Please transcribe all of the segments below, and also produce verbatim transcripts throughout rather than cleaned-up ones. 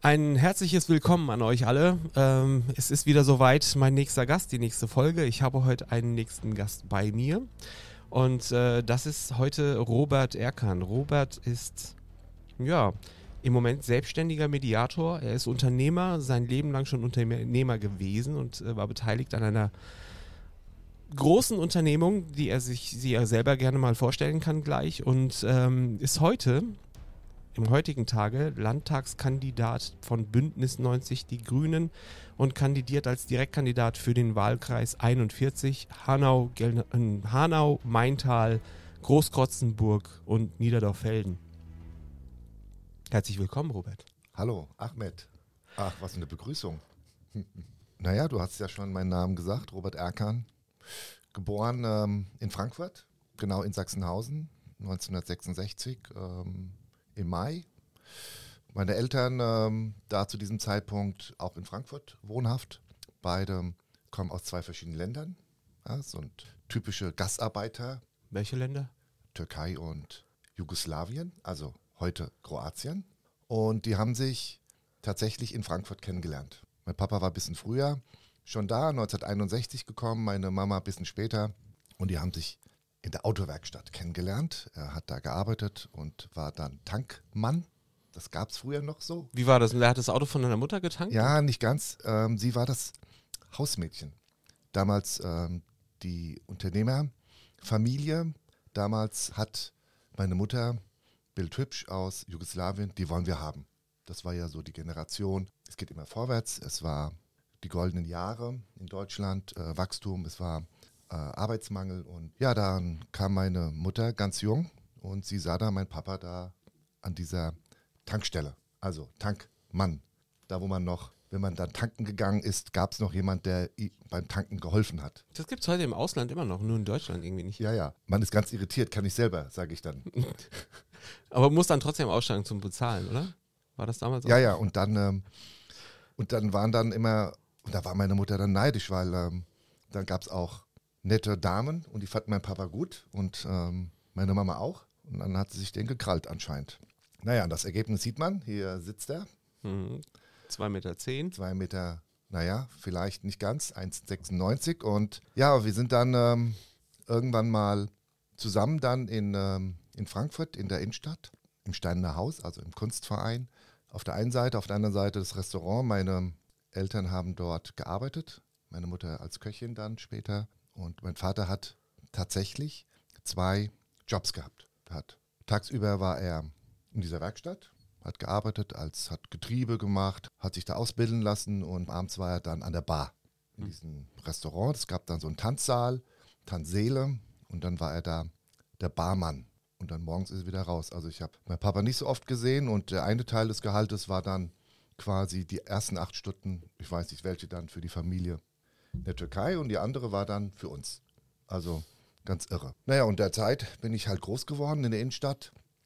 Ein herzliches Willkommen an euch alle. Ähm, es ist wieder soweit, mein nächster Gast, die nächste Folge. Ich habe heute einen nächsten Gast bei mir und äh, das ist heute Robert Erkan. Robert ist, ja, im Moment selbstständiger Mediator. Er ist Unternehmer, sein Leben lang schon Unternehmer gewesen und äh, war beteiligt an einer großen Unternehmung, die er sich, sie er selber gerne mal vorstellen kann gleich und ähm, ist heute... im heutigen Tage Landtagskandidat von Bündnis neunzig Die Grünen und kandidiert als Direktkandidat für den Wahlkreis einundvierzig Hanau, Gel- äh, Hanau, Maintal, Großkrotzenburg und Niederdorf-Felden. Herzlich willkommen, Robert. Hallo, Ahmed. Ach, was eine Begrüßung. Naja, du hast ja schon meinen Namen gesagt, Robert Erkan. Geboren ähm, in Frankfurt, genau in Sachsenhausen, neunzehnhundertsechsundsechzig. Ähm, Im Mai. Meine Eltern ähm, da zu diesem Zeitpunkt auch in Frankfurt wohnhaft. Beide kommen aus zwei verschiedenen Ländern. Ja, sind typische Gastarbeiter. Welche Länder? Türkei und Jugoslawien, also heute Kroatien. Und die haben sich tatsächlich in Frankfurt kennengelernt. Mein Papa war ein bisschen früher schon da, neunzehnhunderteinundsechzig gekommen, meine Mama ein bisschen später. Und die haben sich in der Autowerkstatt kennengelernt. Er hat da gearbeitet und war dann Tankmann. Das gab es früher noch so. Wie war das? Er hat das Auto von deiner Mutter getankt? Ja, nicht ganz. Ähm, sie war das Hausmädchen. Damals ähm, die Unternehmerfamilie. Damals hat meine Mutter, Bild hübsch aus Jugoslawien, die wollen wir haben. Das war ja so die Generation. Es geht immer vorwärts. Es war die goldenen Jahre in Deutschland, äh, Wachstum, es war Arbeitsmangel und ja, dann kam meine Mutter ganz jung und sie sah da mein Papa da an dieser Tankstelle, also Tankmann, da wo man noch, wenn man dann tanken gegangen ist, gab es noch jemand, der beim Tanken geholfen hat. Das gibt es heute im Ausland immer noch, nur in Deutschland irgendwie nicht. Ja, ja, man ist ganz irritiert, kann ich selber, sage ich dann. Aber muss dann trotzdem aussteigen zum Bezahlen, oder? War das damals auch? Ja, ja, und dann, ähm, und dann waren dann immer, und da war meine Mutter dann neidisch, weil ähm, dann gab es auch nette Damen und die fanden mein Papa gut und ähm, meine Mama auch. Und dann hat sie sich den gekrallt anscheinend. Naja, und das Ergebnis sieht man. Hier sitzt er. Mhm. zwei Meter zehn. Zwei Meter, naja, vielleicht nicht ganz, eins Komma sechsundneunzig. Und ja, wir sind dann ähm, irgendwann mal zusammen dann in, ähm, in Frankfurt, in der Innenstadt, im Steinerner Haus, also im Kunstverein. Auf der einen Seite, auf der anderen Seite das Restaurant. Meine Eltern haben dort gearbeitet. Meine Mutter als Köchin dann später. Und mein Vater hat tatsächlich zwei Jobs gehabt. Hat, tagsüber war er in dieser Werkstatt, hat gearbeitet, als, hat Getriebe gemacht, hat sich da ausbilden lassen und abends war er dann an der Bar in diesem Restaurant. Es gab dann so einen Tanzsaal, Tanzsäle und dann war er da der Barmann. Und dann morgens ist er wieder raus. Also ich habe meinen Papa nicht so oft gesehen und der eine Teil des Gehaltes war dann quasi die ersten acht Stunden, ich weiß nicht welche dann für die Familie in der Türkei und die andere war dann für uns. Also ganz irre. Naja, und derzeit bin ich halt groß geworden in der Innenstadt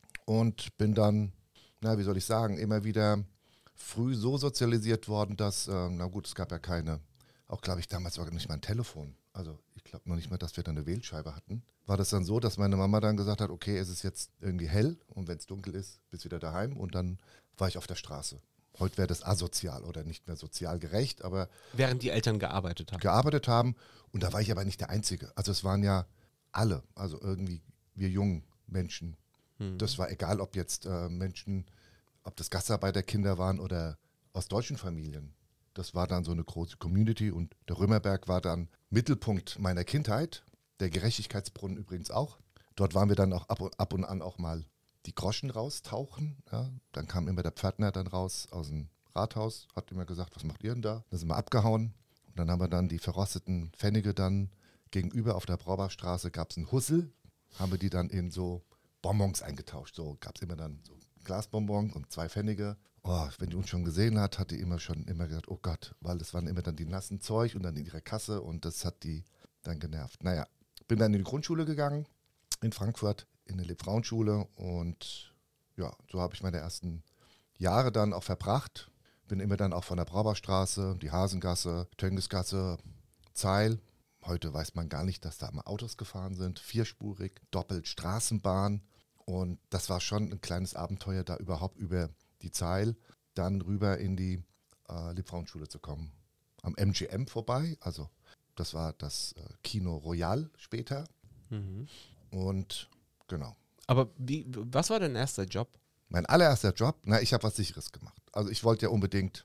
und bin dann, na, wie soll ich sagen, immer wieder früh so sozialisiert worden, dass, äh, na gut, es gab ja keine, auch glaube ich damals sogar nicht mal ein Telefon. Also ich glaube noch nicht mal, dass wir da eine Wählscheibe hatten. War das dann so, dass meine Mama dann gesagt hat, okay, es ist jetzt irgendwie hell und wenn es dunkel ist, bist du wieder daheim und dann war ich auf der Straße. Heute wäre das asozial oder nicht mehr sozial gerecht, aber während die Eltern gearbeitet haben. gearbeitet haben. Und da war ich aber nicht der Einzige. Also es waren ja alle, also irgendwie wir jungen Menschen. Hm. Das war egal, ob jetzt äh, Menschen, ob das Gastarbeiterkinder waren oder aus deutschen Familien. Das war dann so eine große Community und der Römerberg war dann Mittelpunkt meiner Kindheit. Der Gerechtigkeitsbrunnen übrigens auch. Dort waren wir dann auch ab und, ab und an auch mal die Groschen raustauchen. Ja. Dann kam immer der Pförtner dann raus aus dem Rathaus, hat immer gesagt, was macht ihr denn da? Dann sind wir abgehauen. Und dann haben wir dann die verrosteten Pfennige dann gegenüber auf der Braubachstraße gab es einen Hussel, haben wir die dann in so Bonbons eingetauscht. So gab es immer dann so Glasbonbons und zwei Pfennige. Oh, wenn die uns schon gesehen hat, hat die immer schon immer gesagt, oh Gott, weil das waren immer dann die nassen Zeug und dann in ihrer Kasse und das hat die dann genervt. Naja, bin dann in die Grundschule gegangen in Frankfurt, in der Liebfrauenschule und ja, so habe ich meine ersten Jahre dann auch verbracht. Bin immer dann auch von der Braubachstraße, die Hasengasse, Töngesgasse, Zeil. Heute weiß man gar nicht, dass da mal Autos gefahren sind, vierspurig, doppelt Straßenbahn und das war schon ein kleines Abenteuer da überhaupt über die Zeil dann rüber in die äh, Liebfrauenschule zu kommen. Am M G M vorbei, also das war das äh, Kino Royal später. Mhm. Und genau. Aber wie, was war dein erster Job? Mein allererster Job, na, ich habe was Sicheres gemacht. Also ich wollte ja unbedingt,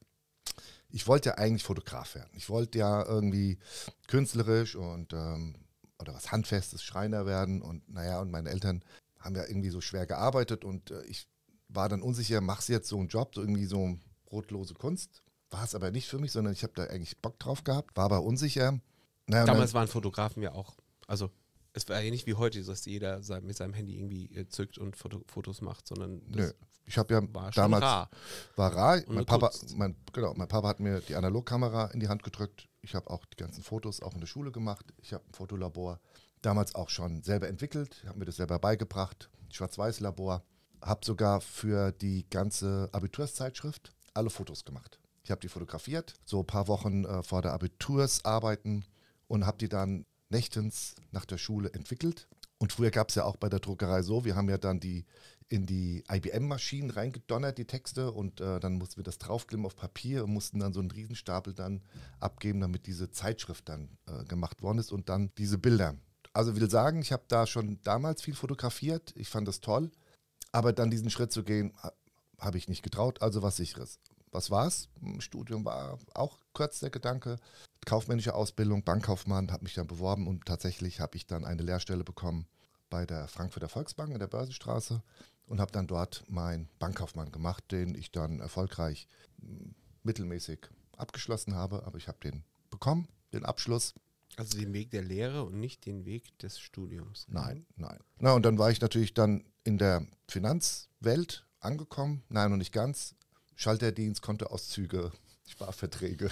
ich wollte ja eigentlich Fotograf werden. Ich wollte ja irgendwie künstlerisch und ähm, oder was Handfestes, Schreiner werden. Und naja, und meine Eltern haben ja irgendwie so schwer gearbeitet und äh, ich war dann unsicher, machst du jetzt so einen Job, so irgendwie so brotlose Kunst? War es aber nicht für mich, sondern ich habe da eigentlich Bock drauf gehabt, war aber unsicher. Naja, Damals dann, waren Fotografen ja auch, also es war ja nicht wie heute, dass jeder sein, mit seinem Handy irgendwie äh, zückt und Foto, Fotos macht, sondern das nö, ich habe ja war schon damals, rar. war rar. Und Mein eine Papa, Kunst. mein, genau, mein Papa hat mir die Analogkamera in die Hand gedrückt. Ich habe auch die ganzen Fotos auch in der Schule gemacht. Ich habe ein Fotolabor damals auch schon selber entwickelt, habe mir das selber beigebracht, Schwarz-Weiß-Labor. Habe sogar für die ganze Abiturszeitschrift alle Fotos gemacht. Ich habe die fotografiert, so ein paar Wochen äh, vor der Abitursarbeiten und habe die dann nächtens nach der Schule entwickelt. Und früher gab es ja auch bei der Druckerei so, wir haben ja dann die in die I B M-Maschinen reingedonnert, die Texte, und äh, dann mussten wir das draufklimmen auf Papier und mussten dann so einen Riesenstapel dann abgeben, damit diese Zeitschrift dann äh, gemacht worden ist und dann diese Bilder. Also will sagen, ich habe da schon damals viel fotografiert, ich fand das toll, aber dann diesen Schritt zu gehen, ha, habe ich nicht getraut, also was Sicheres. Was war's? Studium war auch kurz der Gedanke, kaufmännische Ausbildung, Bankkaufmann, habe mich dann beworben und tatsächlich habe ich dann eine Lehrstelle bekommen bei der Frankfurter Volksbank in der Börsenstraße und habe dann dort meinen Bankkaufmann gemacht, den ich dann erfolgreich m, mittelmäßig abgeschlossen habe, aber ich habe den bekommen, den Abschluss. Also den Weg der Lehre und nicht den Weg des Studiums. Nein, nein. Na, und dann war ich natürlich dann in der Finanzwelt angekommen, nein, noch nicht ganz. Schalterdienst, Kontoauszüge, Sparverträge.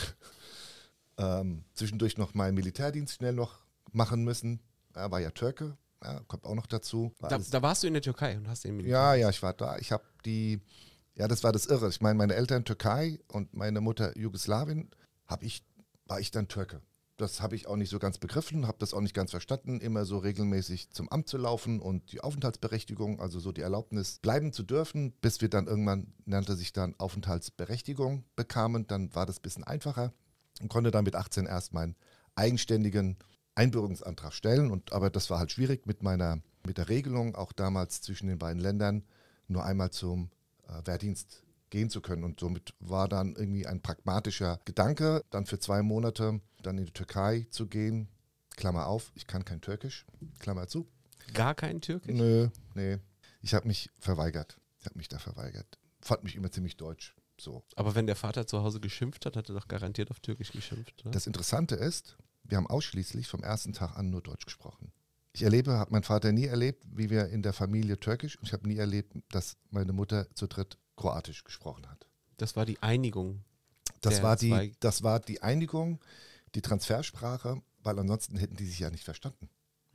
Ähm, zwischendurch noch meinen Militärdienst schnell noch machen müssen. Er war ja Türke, ja, kommt auch noch dazu. War Da, alles- da warst du in der Türkei und hast den Militär. ja, ja, ich war da. Ich habe die, ja, das war das Irre. Ich meine, meine Eltern Türkei und meine Mutter Jugoslawien, hab ich, war ich dann Türke. Das habe ich auch nicht so ganz begriffen, habe das auch nicht ganz verstanden, immer so regelmäßig zum Amt zu laufen und die Aufenthaltsberechtigung, also so die Erlaubnis, bleiben zu dürfen, bis wir dann irgendwann, nannte sich dann Aufenthaltsberechtigung bekamen. Dann war das ein bisschen einfacher und konnte dann mit achtzehn erst meinen eigenständigen Einbürgerungsantrag stellen. Und, aber das war halt schwierig mit meiner, mit der Regelung, auch damals zwischen den beiden Ländern, nur einmal zum äh, Wehrdienst gehen zu können. Und somit war dann irgendwie ein pragmatischer Gedanke, dann für zwei Monate dann in die Türkei zu gehen. Klammer auf, ich kann kein Türkisch, Klammer zu. Gar kein Türkisch? Nö, nee. Ich habe mich verweigert. Ich habe mich da verweigert. Fand mich immer ziemlich deutsch. So. Aber wenn der Vater zu Hause geschimpft hat, hat er doch garantiert auf Türkisch geschimpft, oder? Das Interessante ist, wir haben ausschließlich vom ersten Tag an nur Deutsch gesprochen. Ich erlebe, habe mein Vater nie erlebt, wie wir in der Familie Türkisch, und ich habe nie erlebt, dass meine Mutter zu dritt Kroatisch gesprochen hat. Das war die Einigung. Das der war, zwei- die, das war die Einigung, die Transfersprache, weil ansonsten hätten die sich ja nicht verstanden.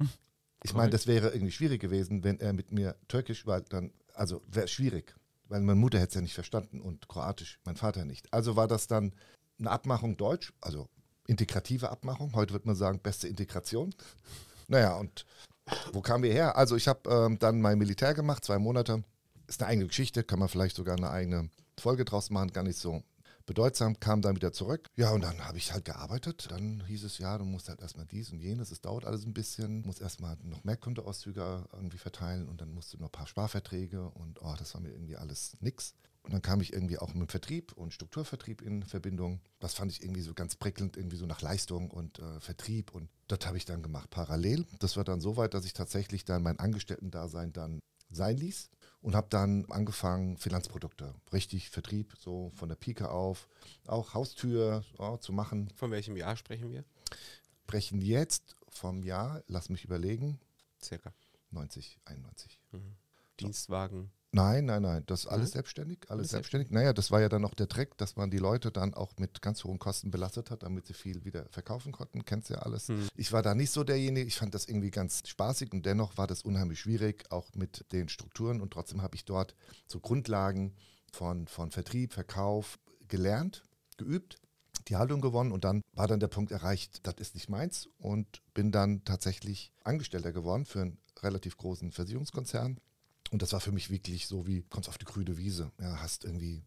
Ich meine, das wäre irgendwie schwierig gewesen, wenn er mit mir Türkisch, weil dann, also wäre schwierig, weil meine Mutter hätte es ja nicht verstanden und Kroatisch, mein Vater nicht. Also war das dann eine Abmachung Deutsch, also integrative Abmachung. Heute würde man sagen, beste Integration. Naja, und wo kamen wir her? Also ich habe ähm, dann mein Militär gemacht, zwei Monate. Ist eine eigene Geschichte, kann man vielleicht sogar eine eigene Folge draus machen, gar nicht so bedeutsam, kam dann wieder zurück. Ja, und dann habe ich halt gearbeitet. Dann hieß es, ja, du musst halt erstmal dies und jenes, es dauert alles ein bisschen, musst erstmal noch mehr Kontoauszüge irgendwie verteilen und dann musst du noch ein paar Sparverträge und oh, das war mir irgendwie alles nix. Und dann kam ich irgendwie auch mit Vertrieb und Strukturvertrieb in Verbindung. Das fand ich irgendwie so ganz prickelnd, irgendwie so nach Leistung und äh, Vertrieb. Und das habe ich dann gemacht parallel. Das war dann so weit, dass ich tatsächlich dann mein Angestellten-Dasein dann sein ließ. Und habe dann angefangen, Finanzprodukte, richtig Vertrieb, so von der Pike auf, auch Haustür oh, zu machen. Von welchem Jahr sprechen wir? Brechen jetzt vom Jahr, lass mich überlegen, Circa. neunzig, einundneunzig. Mhm. Dienstwagen. Nein, nein, nein, das ist alles Nein? selbstständig, alles Alles selbstständig. Naja, das war ja dann noch der Trick, dass man die Leute dann auch mit ganz hohen Kosten belastet hat, damit sie viel wieder verkaufen konnten. Kennst ja alles. Hm. Ich war da nicht so derjenige, ich fand das irgendwie ganz spaßig und dennoch war das unheimlich schwierig, auch mit den Strukturen, und trotzdem habe ich dort so Grundlagen von, von Vertrieb, Verkauf gelernt, geübt, die Haltung gewonnen, und dann war dann der Punkt erreicht, das ist nicht meins, und bin dann tatsächlich Angestellter geworden für einen relativ großen Versicherungskonzern. Und das war für mich wirklich so wie, kommst auf die grüne Wiese, ja, hast irgendwie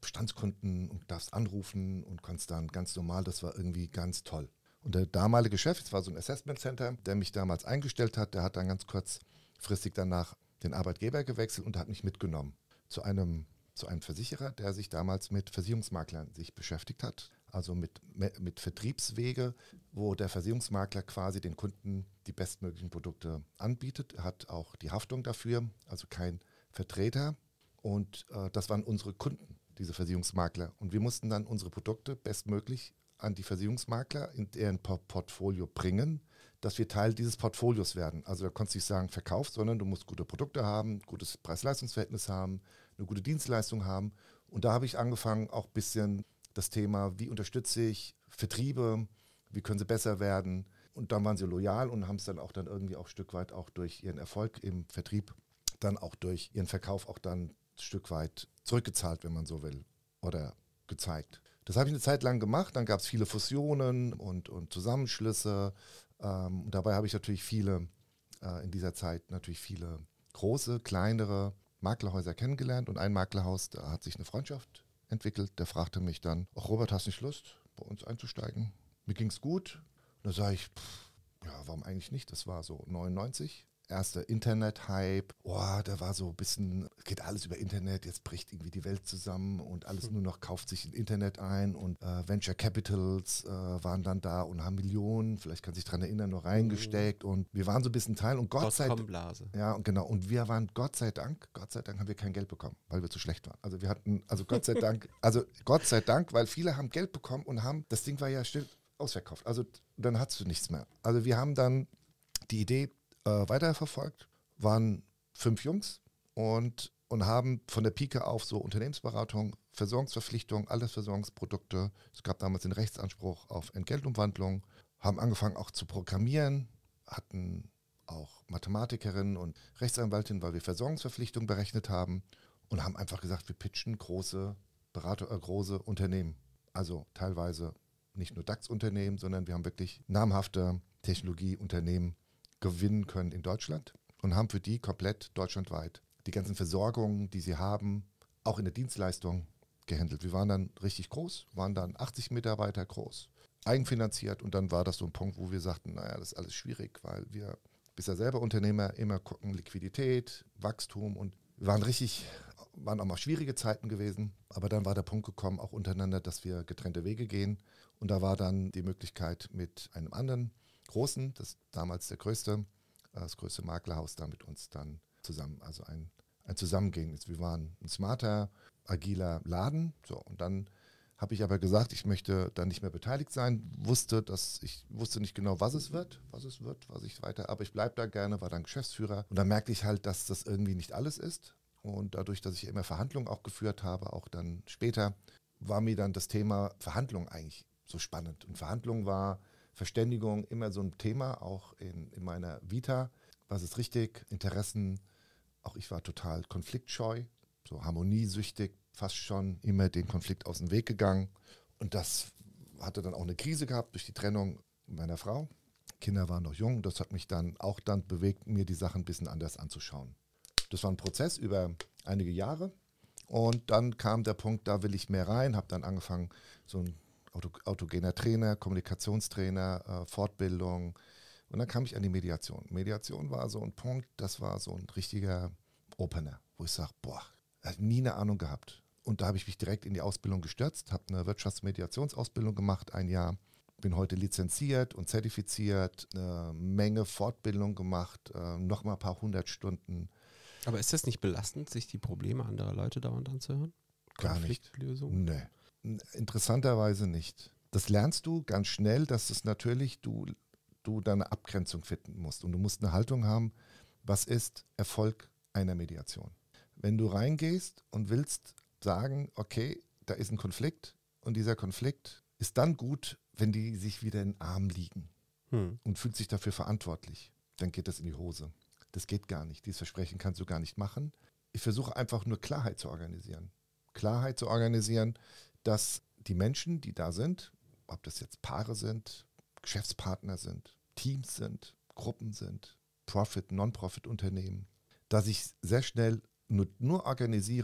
Bestandskunden und darfst anrufen und kannst dann ganz normal, das war irgendwie ganz toll. Und der damalige Chef, es war so ein Assessment Center, der mich damals eingestellt hat, der hat dann ganz kurzfristig danach den Arbeitgeber gewechselt und hat mich mitgenommen zu einem, zu einem Versicherer, der sich damals mit Versicherungsmaklern sich beschäftigt hat. Also mit, mit Vertriebswege, wo der Versicherungsmakler quasi den Kunden die bestmöglichen Produkte anbietet. Er hat auch die Haftung dafür, also kein Vertreter. Und äh, das waren unsere Kunden, diese Versicherungsmakler. Und wir mussten dann unsere Produkte bestmöglich an die Versicherungsmakler in deren Portfolio bringen, dass wir Teil dieses Portfolios werden. Also da konntest du nicht sagen, verkauf, sondern du musst gute Produkte haben, gutes Preis-Leistungs-Verhältnis haben, eine gute Dienstleistung haben. Und da habe ich angefangen, auch ein bisschen das Thema, wie unterstütze ich Vertriebe, wie können sie besser werden. Und dann waren sie loyal und haben es dann auch dann irgendwie auch ein Stück weit auch durch ihren Erfolg im Vertrieb, dann auch durch ihren Verkauf auch dann ein Stück weit zurückgezahlt, wenn man so will, oder gezeigt. Das habe ich eine Zeit lang gemacht, dann gab es viele Fusionen und, und Zusammenschlüsse. Ähm, und dabei habe ich natürlich viele, äh, in dieser Zeit natürlich viele große, kleinere Maklerhäuser kennengelernt. Und ein Maklerhaus, da hat sich eine Freundschaft entwickelt. Der fragte mich dann, ach Robert, hast du nicht Lust, bei uns einzusteigen? Mir ging es gut. Und da sage ich, pff, ja, warum eigentlich nicht? Das war so neunundneunzig. Erster Internet-Hype, oh, da war so ein bisschen, geht alles über Internet, jetzt bricht irgendwie die Welt zusammen und alles nur noch kauft sich in Internet ein und äh, Venture Capitals äh, waren dann da und haben Millionen, vielleicht kann sich daran erinnern, noch reingesteckt und wir waren so ein bisschen Teil und Gott sei Dank, ja und genau, und wir waren Gott sei Dank, Gott sei Dank haben wir kein Geld bekommen, weil wir zu schlecht waren. Also wir hatten, also Gott sei Dank, also Gott sei Dank, weil viele haben Geld bekommen und haben, das Ding war ja still ausverkauft, also dann hattest du nichts mehr. Also wir haben dann die Idee Äh, weiterverfolgt, waren fünf Jungs und, und haben von der Pike auf so Unternehmensberatung, Versorgungsverpflichtung, alles Versorgungsprodukte. Es gab damals den Rechtsanspruch auf Entgeltumwandlung, haben angefangen auch zu programmieren, hatten auch Mathematikerinnen und Rechtsanwältinnen, weil wir Versorgungsverpflichtungen berechnet haben und haben einfach gesagt, wir pitchen große Berater, äh, große Unternehmen. Also teilweise nicht nur DAX-Unternehmen, sondern wir haben wirklich namhafte Technologieunternehmen gewinnen können in Deutschland und haben für die komplett deutschlandweit die ganzen Versorgungen, die sie haben, auch in der Dienstleistung gehandelt. Wir waren dann richtig groß, waren dann achtzig Mitarbeiter groß, eigenfinanziert und dann war das so ein Punkt, wo wir sagten, naja, das ist alles schwierig, weil wir, bist ja selber Unternehmer, immer gucken, Liquidität, Wachstum und wir waren richtig, waren auch mal schwierige Zeiten gewesen, aber dann war der Punkt gekommen, auch untereinander, dass wir getrennte Wege gehen und da war dann die Möglichkeit mit einem anderen Großen, das damals der größte, das größte Maklerhaus da mit uns dann zusammen, also ein, ein Zusammengehen ist. Wir waren ein smarter, agiler Laden, so und dann habe ich aber gesagt, ich möchte dann nicht mehr beteiligt sein, wusste, dass ich wusste nicht genau, was es wird, was es wird, was ich weiter, aber ich bleibe da gerne, war dann Geschäftsführer und dann merkte ich halt, dass das irgendwie nicht alles ist und dadurch, dass ich immer Verhandlungen auch geführt habe, auch dann später, war mir dann das Thema Verhandlung eigentlich so spannend und Verhandlung war Verständigung immer so ein Thema, auch in, in meiner Vita. Was ist richtig? Interessen. Auch ich war total konfliktscheu, so harmoniesüchtig, fast schon immer den Konflikt aus dem Weg gegangen. Und das hatte dann auch eine Krise gehabt durch die Trennung meiner Frau. Kinder waren noch jung. Das hat mich dann auch dann bewegt, mir die Sachen ein bisschen anders anzuschauen. Das war ein Prozess über einige Jahre. Und dann kam der Punkt, da will ich mehr rein, habe dann angefangen, so ein Auto, autogener Trainer, Kommunikationstrainer, äh, Fortbildung. Und dann kam ich an die Mediation. Mediation war so ein Punkt, das war so ein richtiger Opener, wo ich sage, boah, ich habe nie eine Ahnung gehabt. Und da habe ich mich direkt in die Ausbildung gestürzt, habe eine Wirtschaftsmediationsausbildung gemacht, ein Jahr. Bin heute lizenziert und zertifiziert, eine Menge Fortbildung gemacht, äh, nochmal ein paar hundert Stunden. Aber ist das nicht belastend, sich die Probleme anderer Leute dauernd anzuhören? Gar nicht. Konfliktlösung? Nee. Interessanterweise nicht. Das lernst du ganz schnell, dass es natürlich, du, du deine Abgrenzung finden musst. Und du musst eine Haltung haben, was ist Erfolg einer Mediation. Wenn du reingehst und willst sagen, okay, da ist ein Konflikt und dieser Konflikt ist dann gut, wenn die sich wieder in den Arm liegen hm. und fühlt sich dafür verantwortlich, dann geht das in die Hose. Das geht gar nicht. Dieses Versprechen kannst du gar nicht machen. Ich versuche einfach nur Klarheit zu organisieren. Klarheit zu organisieren, dass die Menschen, die da sind, ob das jetzt Paare sind, Geschäftspartner sind, Teams sind, Gruppen sind, Profit-, Non-Profit-Unternehmen, dass ich sehr schnell nur, nur organisiere,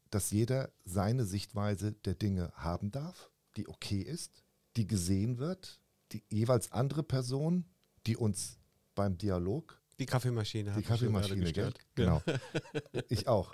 dass jeder seine Sichtweise der Dinge haben darf, die okay ist, die gesehen wird, die jeweils andere Person, die uns beim Dialog... Die Kaffeemaschine. Die Kaffeemaschine, gell? Genau. Ich auch.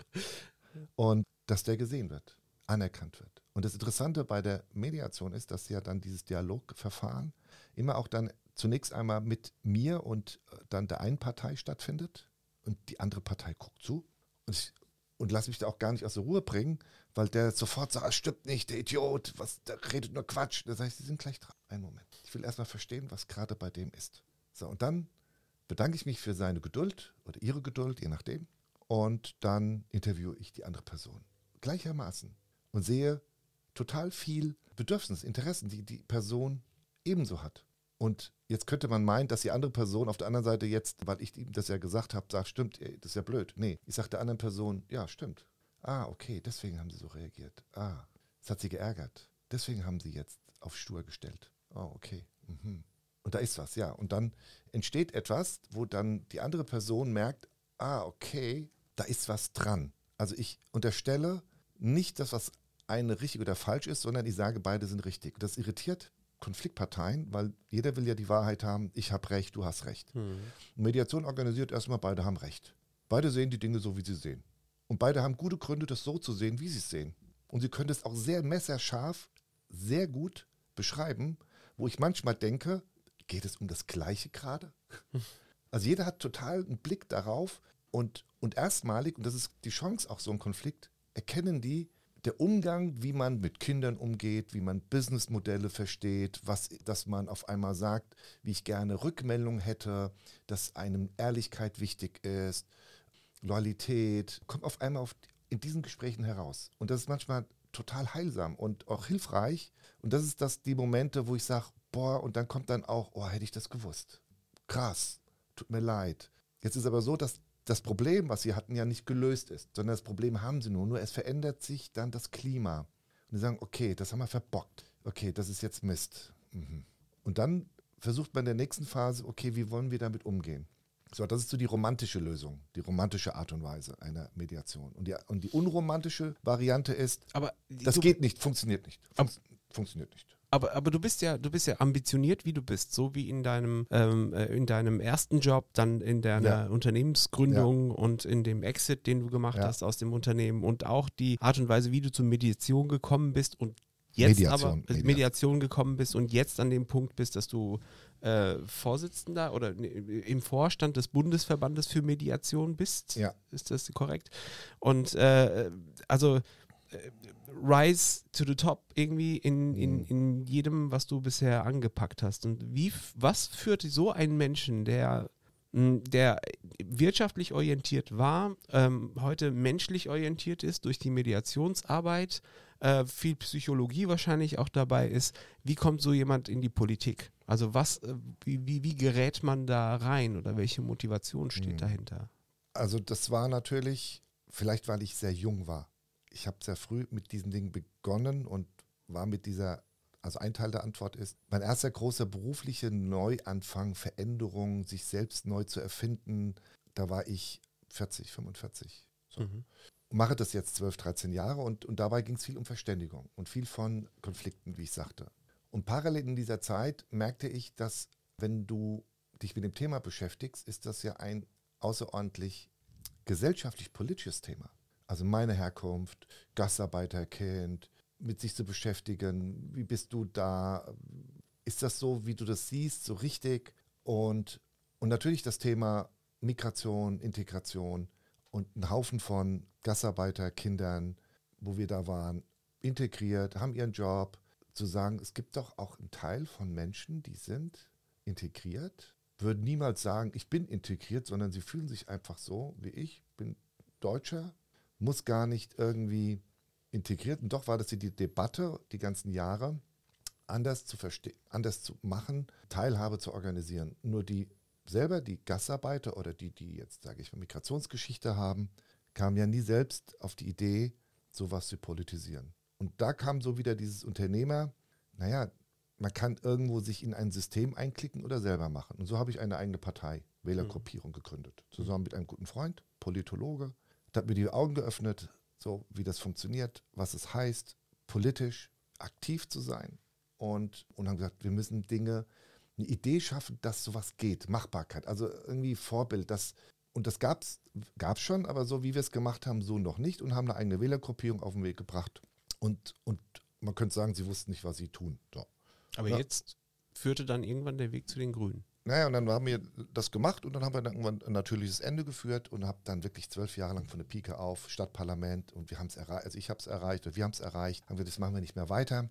Und dass der gesehen wird, anerkannt wird. Und das Interessante bei der Mediation ist, dass ja dann dieses Dialogverfahren immer auch dann zunächst einmal mit mir und dann der einen Partei stattfindet und die andere Partei guckt zu und, ich, und lass mich da auch gar nicht aus der Ruhe bringen, weil der sofort sagt, stimmt nicht, der Idiot, was, der redet nur Quatsch. Da sage ich, Sie sind gleich dran. Einen Moment. Ich will erstmal verstehen, was gerade bei dem ist. So, und dann bedanke ich mich für seine Geduld oder ihre Geduld, je nachdem. Und dann interviewe ich die andere Person gleichermaßen und sehe total viel Bedürfnis, Interessen, die die Person ebenso hat. Und jetzt könnte man meinen, dass die andere Person auf der anderen Seite jetzt, weil ich ihm das ja gesagt habe, sagt, stimmt, ey, das ist ja blöd. Nee, ich sage der anderen Person, ja, stimmt. Ah, okay, deswegen haben sie so reagiert. Ah, es hat sie geärgert. Deswegen haben sie jetzt auf stur gestellt. Oh, okay. Mhm. Und da ist was, ja. Und dann entsteht etwas, wo dann die andere Person merkt, ah, okay, da ist was dran. Also ich unterstelle nicht das, was eine richtig oder falsch ist, sondern ich sage, beide sind richtig. Das irritiert Konfliktparteien, weil jeder will ja die Wahrheit haben, ich habe Recht, du hast Recht. Hm. Mediation organisiert erstmal, beide haben Recht. Beide sehen die Dinge so, wie sie sehen. Und beide haben gute Gründe, das so zu sehen, wie sie es sehen. Und sie können es auch sehr messerscharf, sehr gut beschreiben, wo ich manchmal denke, geht es um das Gleiche gerade? Also jeder hat total einen Blick darauf und, und erstmalig, und das ist die Chance auch so ein Konflikt, erkennen die, der Umgang, wie man mit Kindern umgeht, wie man Businessmodelle versteht, was, dass man auf einmal sagt, wie ich gerne Rückmeldung hätte, dass einem Ehrlichkeit wichtig ist, Loyalität, kommt auf einmal auf, in diesen Gesprächen heraus. Und das ist manchmal total heilsam und auch hilfreich. Und das ist das, die Momente, wo ich sage, boah, und dann kommt dann auch, oh, hätte ich das gewusst. Krass, tut mir leid. Jetzt ist aber so, dass das Problem, was sie hatten, ja nicht gelöst ist, sondern das Problem haben sie nur, nur es verändert sich dann das Klima. Und sie sagen, okay, das haben wir verbockt. Okay, das ist jetzt Mist. Mhm. Und dann versucht man in der nächsten Phase, okay, wie wollen wir damit umgehen? So, das ist so die romantische Lösung, die romantische Art und Weise einer Mediation. Und die, und die unromantische Variante ist, aber das geht nicht, funktioniert nicht. Fun- funktioniert nicht. Aber, aber du bist ja, du bist ja ambitioniert, wie du bist, so wie in deinem, ähm, in deinem ersten Job, dann in deiner ja. Unternehmensgründung ja. und in dem Exit, den du gemacht ja. hast aus dem Unternehmen und auch die Art und Weise, wie du zur Mediation gekommen bist und jetzt Mediation, aber Mediation. Mediation gekommen bist und jetzt an dem Punkt bist, dass du äh, Vorsitzender oder im Vorstand des Bundesverbandes für Mediation bist. Ja. Ist das korrekt? Und äh, also Rise to the top irgendwie in, in, in jedem, was du bisher angepackt hast. Und wie, was führt so einen Menschen, der, der wirtschaftlich orientiert war, ähm, heute menschlich orientiert ist durch die Mediationsarbeit, äh, viel Psychologie wahrscheinlich auch dabei ist, wie kommt so jemand in die Politik? Also was, wie, wie, wie gerät man da rein oder welche Motivation steht mhm. dahinter? Also das war natürlich, vielleicht weil ich sehr jung war. Ich habe sehr früh mit diesen Dingen begonnen und war mit dieser, also ein Teil der Antwort ist, mein erster großer beruflicher Neuanfang, Veränderung, sich selbst neu zu erfinden, da war ich vierzig, fünfundvierzig. So. Mhm. Mache das jetzt zwölf, dreizehn Jahre und, und dabei ging es viel um Verständigung und viel von Konflikten, wie ich sagte. Und parallel in dieser Zeit merkte ich, dass wenn du dich mit dem Thema beschäftigst, ist das ja ein außerordentlich gesellschaftlich-politisches Thema. Also meine Herkunft, Gastarbeiterkind, mit sich zu beschäftigen, wie bist du da, ist das so, wie du das siehst, so richtig? Und, und natürlich das Thema Migration, Integration und ein Haufen von Gastarbeiterkindern, wo wir da waren, integriert, haben ihren Job, zu sagen, es gibt doch auch einen Teil von Menschen, die sind integriert, würden niemals sagen, ich bin integriert, sondern sie fühlen sich einfach so wie ich, bin Deutscher, muss gar nicht irgendwie integriert. Und doch war das die Debatte die ganzen Jahre, anders zu verstehen, anders zu machen, Teilhabe zu organisieren. Nur die selber, die Gastarbeiter oder die, die jetzt, sage ich mal, Migrationsgeschichte haben, kamen ja nie selbst auf die Idee, sowas zu politisieren. Und da kam so wieder dieses Unternehmer, naja, man kann irgendwo sich in ein System einklicken oder selber machen. Und so habe ich eine eigene Partei, Wählergruppierung, gegründet. Zusammen mit einem guten Freund, Politologe. Das hat mir die Augen geöffnet, so wie das funktioniert, was es heißt, politisch aktiv zu sein. Und, und haben gesagt, wir müssen Dinge, eine Idee schaffen, dass sowas geht, Machbarkeit, also irgendwie Vorbild. Das, und das gab es schon, aber so wie wir es gemacht haben, so noch nicht und haben eine eigene Wählergruppierung auf den Weg gebracht. Und, und man könnte sagen, sie wussten nicht, was sie tun. So. Aber ja. jetzt führte dann irgendwann der Weg zu den Grünen. Naja, und dann haben wir das gemacht und dann haben wir dann irgendwann ein natürliches Ende geführt und habe dann wirklich zwölf Jahre lang von der Pike auf Stadtparlament und wir haben es erreicht, also ich habe es erreicht oder wir haben es erreicht, haben wir, das machen wir nicht mehr weiter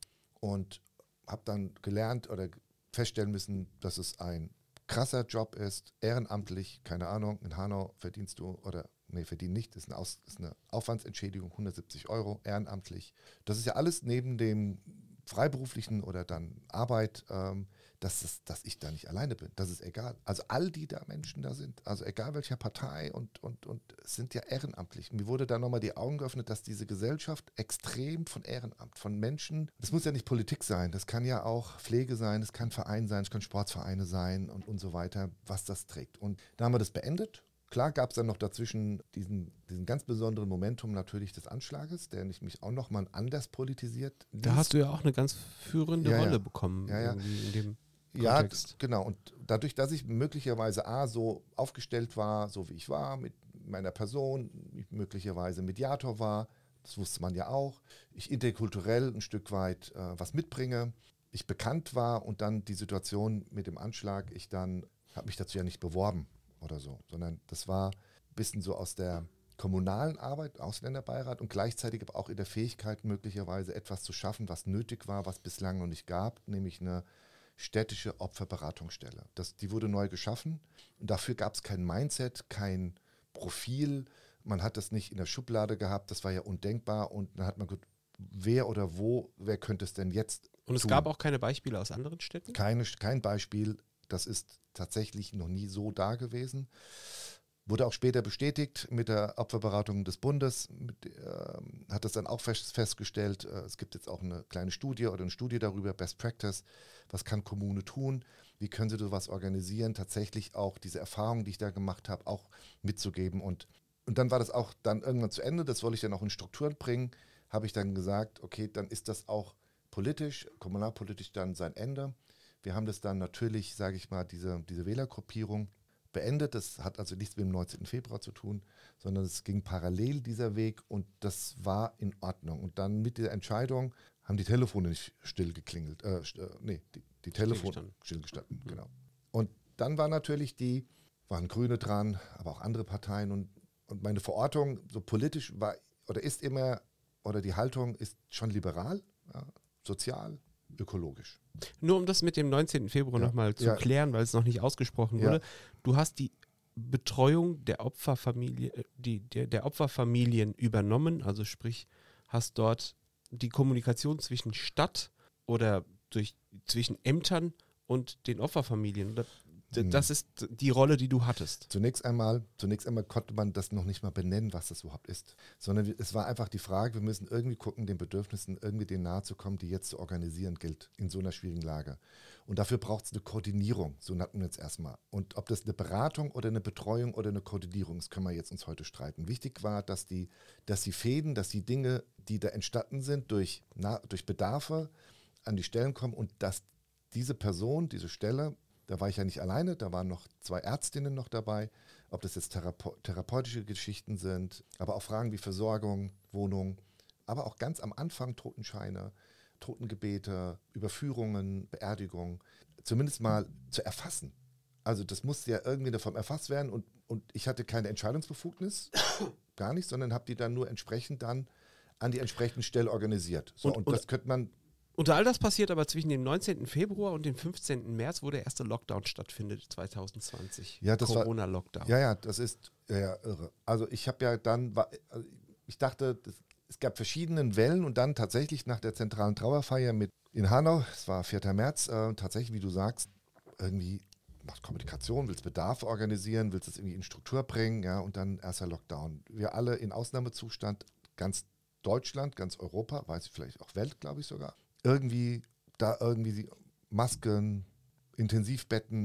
und habe dann gelernt oder feststellen müssen, dass es ein krasser Job ist, ehrenamtlich, keine Ahnung, in Hanau verdienst du oder nee, verdien nicht, ist eine, Aus, ist eine Aufwandsentschädigung, hundertsiebzig Euro, ehrenamtlich. Das ist ja alles neben dem freiberuflichen oder dann Arbeit, ähm, dass, es, dass ich da nicht alleine bin. Das ist egal. Also all die da Menschen da sind, also egal welcher Partei und, und, und es sind ja ehrenamtlich. Mir wurde da nochmal die Augen geöffnet, dass diese Gesellschaft extrem von Ehrenamt, von Menschen, das muss ja nicht Politik sein, das kann ja auch Pflege sein, es kann Verein sein, es können Sportvereine sein und, und so weiter, was das trägt. Und da haben wir das beendet. Klar gab es dann noch dazwischen diesen, diesen ganz besonderen Momentum natürlich des Anschlages, der mich auch nochmal anders politisiert ließ. Da hast du ja auch eine ganz führende ja, Rolle ja. bekommen ja, ja. in dem Ja, Kontext. genau. Und dadurch, dass ich möglicherweise A, so aufgestellt war, so wie ich war, mit meiner Person, ich möglicherweise Mediator war, das wusste man ja auch, ich interkulturell ein Stück weit äh, was mitbringe, ich bekannt war und dann die Situation mit dem Anschlag, ich dann, habe mich dazu ja nicht beworben oder so, sondern das war ein bisschen so aus der kommunalen Arbeit, Ausländerbeirat und gleichzeitig aber auch in der Fähigkeit möglicherweise etwas zu schaffen, was nötig war, was bislang noch nicht gab, nämlich eine städtische Opferberatungsstelle. Das, die wurde neu geschaffen und dafür gab es kein Mindset, kein Profil, man hat das nicht in der Schublade gehabt, das war ja undenkbar und dann hat man gedacht, wer oder wo, wer könnte es denn jetzt Und es tun? gab auch keine Beispiele aus anderen Städten? Keine, kein Beispiel, das ist tatsächlich noch nie so da gewesen. Wurde auch später bestätigt mit der Opferberatung des Bundes, mit, äh, hat das dann auch fest, festgestellt, äh, es gibt jetzt auch eine kleine Studie oder eine Studie darüber, Best Practice, was kann Kommune tun, wie können sie sowas organisieren, tatsächlich auch diese Erfahrungen, die ich da gemacht habe, auch mitzugeben. Und, und dann war das auch dann irgendwann zu Ende, das wollte ich dann auch in Strukturen bringen, habe ich dann gesagt, okay, dann ist das auch politisch, kommunalpolitisch dann sein Ende. Wir haben das dann natürlich, sage ich mal, diese, diese Wählergruppierung beendet. Das hat also nichts mit dem neunzehnten Februar zu tun, sondern es ging parallel dieser Weg und das war in Ordnung. Und dann mit der Entscheidung haben die Telefone nicht still geklingelt. Äh, äh, nee, die, die Telefone stillgestanden, mhm. genau. Und dann war natürlich die, waren Grüne dran, aber auch andere Parteien und, und meine Verortung so politisch war oder ist immer, oder die Haltung ist schon liberal, ja, sozial, ökologisch. Nur um das mit dem neunzehnten Februar ja. nochmal zu ja. klären, weil es noch nicht ausgesprochen wurde. Ja. Du hast die Betreuung der Opferfamilie, die, der, der Opferfamilien übernommen, also sprich, hast dort die Kommunikation zwischen Stadt oder durch, zwischen Ämtern und den Opferfamilien. Das ist die Rolle, die du hattest. Zunächst einmal, zunächst einmal konnte man das noch nicht mal benennen, was das überhaupt ist. Sondern es war einfach die Frage, wir müssen irgendwie gucken, den Bedürfnissen irgendwie denen nahe zu kommen, die jetzt zu organisieren gilt in so einer schwierigen Lage. Und dafür braucht es eine Koordinierung, so nannten wir jetzt erstmal. Und ob das eine Beratung oder eine Betreuung oder eine Koordinierung ist, können wir jetzt uns heute streiten. Wichtig war, dass die, dass die Fäden, dass die Dinge, die da entstanden sind, durch, na, durch Bedarfe an die Stellen kommen und dass diese Person, diese Stelle, da war ich ja nicht alleine, da waren noch zwei Ärztinnen noch dabei, ob das jetzt therape- therapeutische Geschichten sind, aber auch Fragen wie Versorgung, Wohnung, aber auch ganz am Anfang Totenscheine, Totengebete, Überführungen, Beerdigung, zumindest mal zu erfassen. Also das musste ja irgendwie davon erfasst werden und, und ich hatte keine Entscheidungsbefugnis, gar nicht, sondern habe die dann nur entsprechend dann an die entsprechende Stelle organisiert. So, und, und, und das könnte man... Und all das passiert aber zwischen dem neunzehnten Februar und dem fünfzehnten März, wo der erste Lockdown stattfindet, zwanzig zwanzig. Ja, das Corona-Lockdown. Ja, ja, das ist ja, ja irre. Also ich habe ja dann, also ich dachte, das, es gab verschiedene Wellen und dann tatsächlich nach der zentralen Trauerfeier mit in Hanau, es war vierter März, äh, tatsächlich, wie du sagst, irgendwie machst Kommunikation, willst Bedarf organisieren, willst es irgendwie in Struktur bringen, ja, und dann erster Lockdown. Wir alle in Ausnahmezustand, ganz Deutschland, ganz Europa, weiß ich vielleicht auch Welt, glaube ich sogar. Irgendwie da irgendwie Masken, Intensivbetten,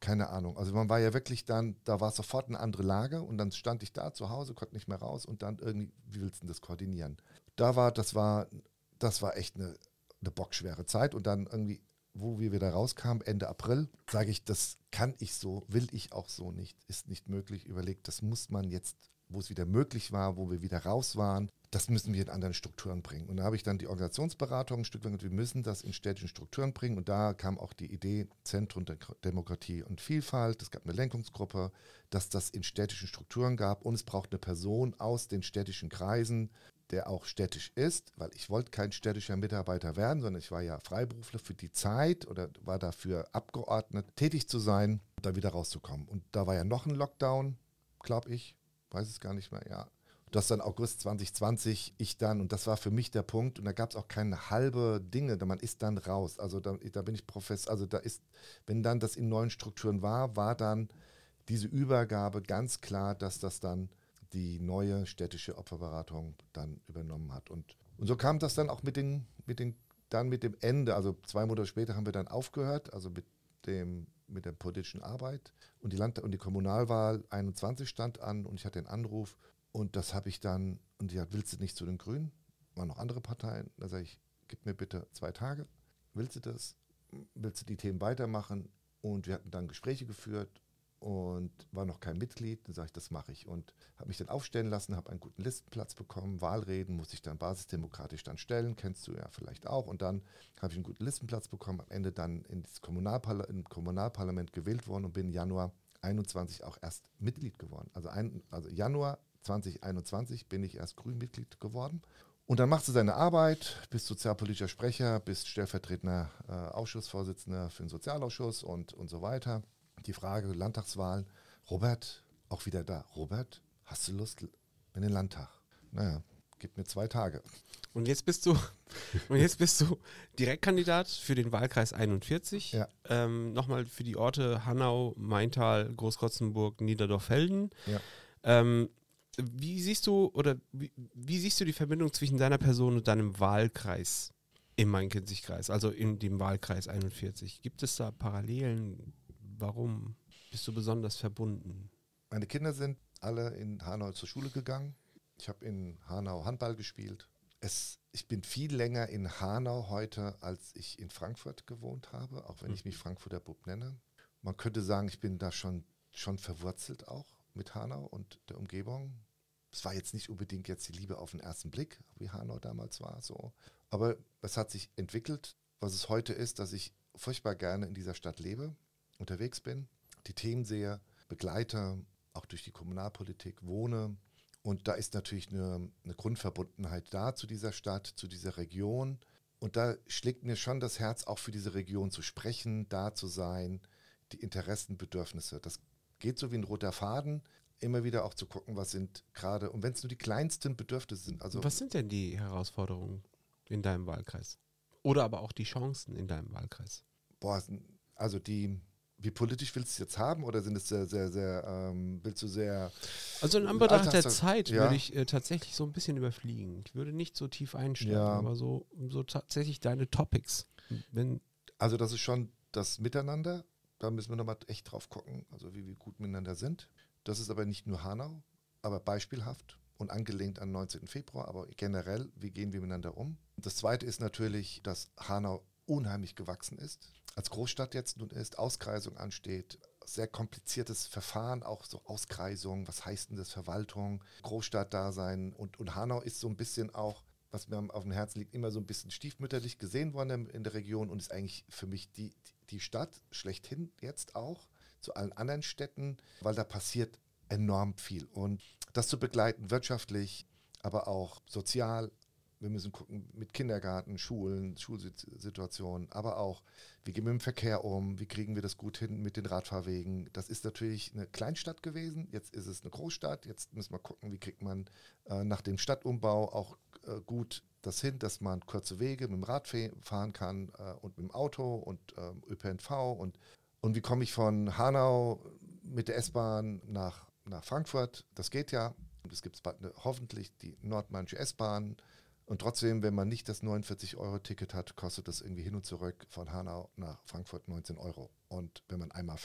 keine Ahnung. Also man war ja wirklich dann, da war sofort eine andere Lage und dann stand ich da zu Hause, konnte nicht mehr raus und dann irgendwie, wie willst du denn das koordinieren? Da war, das war, das war echt eine, eine bockschwere Zeit und dann irgendwie, wo wir wieder rauskamen, Ende April, sage ich, das kann ich so, will ich auch so nicht, ist nicht möglich. Überlegt, das muss man jetzt, wo es wieder möglich war, wo wir wieder raus waren, das müssen wir in anderen Strukturen bringen. Und da habe ich dann die Organisationsberatung ein Stück weit, wir müssen das in städtischen Strukturen bringen. Und da kam auch die Idee, Zentrum der Demokratie und Vielfalt, es gab eine Lenkungsgruppe, dass das in städtischen Strukturen gab. Und es braucht eine Person aus den städtischen Kreisen, der auch städtisch ist, weil ich wollte kein städtischer Mitarbeiter werden, sondern ich war ja Freiberufler für die Zeit oder war dafür abgeordnet, tätig zu sein, da wieder rauszukommen. Und da war ja noch ein Lockdown, glaube ich, weiß es gar nicht mehr, ja. Das dann August zwanzig zwanzig, ich dann, und das war für mich der Punkt, und da gab es auch keine halbe Dinge, man ist dann raus, also da, da bin ich Professor, also da ist, wenn dann das in neuen Strukturen war, war dann diese Übergabe ganz klar, dass das dann die neue städtische Opferberatung dann übernommen hat. Und, und so kam das dann auch mit den, mit den, dann mit dem Ende, also zwei Monate später haben wir dann aufgehört, also mit dem, mit der politischen Arbeit und die Land- und die Kommunalwahl einundzwanzig stand an und ich hatte den Anruf und das habe ich dann, und die hat, willst du nicht zu den Grünen? Waren noch andere Parteien, da sage ich, gib mir bitte zwei Tage, willst du das? Willst du die Themen weitermachen? Und wir hatten dann Gespräche geführt und war noch kein Mitglied. Dann sage ich, das mache ich. Und habe mich dann aufstellen lassen, habe einen guten Listenplatz bekommen. Wahlreden musste ich dann basisdemokratisch dann stellen, kennst du ja vielleicht auch. Und dann habe ich einen guten Listenplatz bekommen, am Ende dann ins Kommunalparla- im Kommunalparlament gewählt worden und bin im Januar einundzwanzig auch erst Mitglied geworden. Also, ein, also Januar zwanzig einundzwanzig bin ich erst Grünmitglied geworden. Und dann machst du deine Arbeit, bist sozialpolitischer Sprecher, bist stellvertretender äh, Ausschussvorsitzender für den Sozialausschuss und, und so weiter. Die Frage, Landtagswahlen. Robert, auch wieder da. Robert, hast du Lust in den Landtag? Naja, gib mir zwei Tage. Und jetzt bist du, und jetzt bist du Direktkandidat für den Wahlkreis einundvierzig. Ja. Ähm, nochmal für die Orte Hanau, Maintal, Großkotzenburg, Niederdorf-Helden. Ja. Ähm, wie siehst du oder wie, wie siehst du die Verbindung zwischen deiner Person und deinem Wahlkreis im Main-Kinzig-Kreis, also in dem Wahlkreis einundvierzig? Gibt es da Parallelen? Warum bist du besonders verbunden? Meine Kinder sind alle in Hanau zur Schule gegangen. Ich habe in Hanau Handball gespielt. Es, ich bin viel länger in Hanau heute, als ich in Frankfurt gewohnt habe, auch wenn mhm. ich mich Frankfurter Bub nenne. Man könnte sagen, ich bin da schon, schon verwurzelt auch mit Hanau und der Umgebung. Es war jetzt nicht unbedingt jetzt die Liebe auf den ersten Blick, wie Hanau damals war, so. Aber es hat sich entwickelt, was es heute ist, dass ich furchtbar gerne in dieser Stadt lebe, unterwegs bin, die Themen sehe, begleite, auch durch die Kommunalpolitik wohne. Und da ist natürlich eine, eine Grundverbundenheit da zu dieser Stadt, zu dieser Region. Und da schlägt mir schon das Herz, auch für diese Region zu sprechen, da zu sein, die Interessen, Bedürfnisse. Das geht so wie ein roter Faden, immer wieder auch zu gucken, was sind gerade, und wenn es nur die kleinsten Bedürfnisse sind. Also was sind denn die Herausforderungen in deinem Wahlkreis? Oder aber auch die Chancen in deinem Wahlkreis? Boah, also die, wie politisch willst du es jetzt haben oder sind es sehr, sehr, sehr, ähm, willst du sehr... Also in Anbetracht der Alltags- Zeit ja. würde ich äh, tatsächlich so ein bisschen überfliegen. Ich würde nicht so tief einsteigen, Ja. aber so, so tatsächlich deine Topics. Wenn Also das ist schon das Miteinander, da müssen wir nochmal echt drauf gucken, also wie wir gut miteinander sind. Das ist aber nicht nur Hanau, aber beispielhaft und angelehnt an neunzehnten Februar, aber generell, wie gehen wir miteinander um? Das Zweite ist natürlich, dass Hanau unheimlich gewachsen ist. Als Großstadt jetzt nun ist, Auskreisung ansteht, sehr kompliziertes Verfahren, auch so Auskreisung, was heißt denn das, Verwaltung, Großstadtdasein und, und Hanau ist so ein bisschen auch, was mir auf dem Herzen liegt, immer so ein bisschen stiefmütterlich gesehen worden in der Region und ist eigentlich für mich die, die Stadt schlechthin jetzt auch, zu allen anderen Städten, weil da passiert enorm viel. Und das zu begleiten, wirtschaftlich, aber auch sozial. Wir müssen gucken mit Kindergarten, Schulen, Schulsituationen, aber auch, wie gehen wir mit dem Verkehr um, wie kriegen wir das gut hin mit den Radfahrwegen. Das ist natürlich eine Kleinstadt gewesen, jetzt ist es eine Großstadt, jetzt müssen wir gucken, wie kriegt man äh, nach dem Stadtumbau auch äh, gut das hin, dass man kurze Wege mit dem Rad fahren kann äh, und mit dem Auto und äh, Ö P N V und, und wie komme ich von Hanau mit der S-Bahn nach, nach Frankfurt, das geht ja. Und es gibt bald eine, hoffentlich die Nordmainische S-Bahn. Und trotzdem, wenn man nicht das neunundvierzig Euro Ticket hat, kostet das irgendwie hin und zurück von Hanau nach Frankfurt neunzehn Euro. Und wenn man einmal fährt.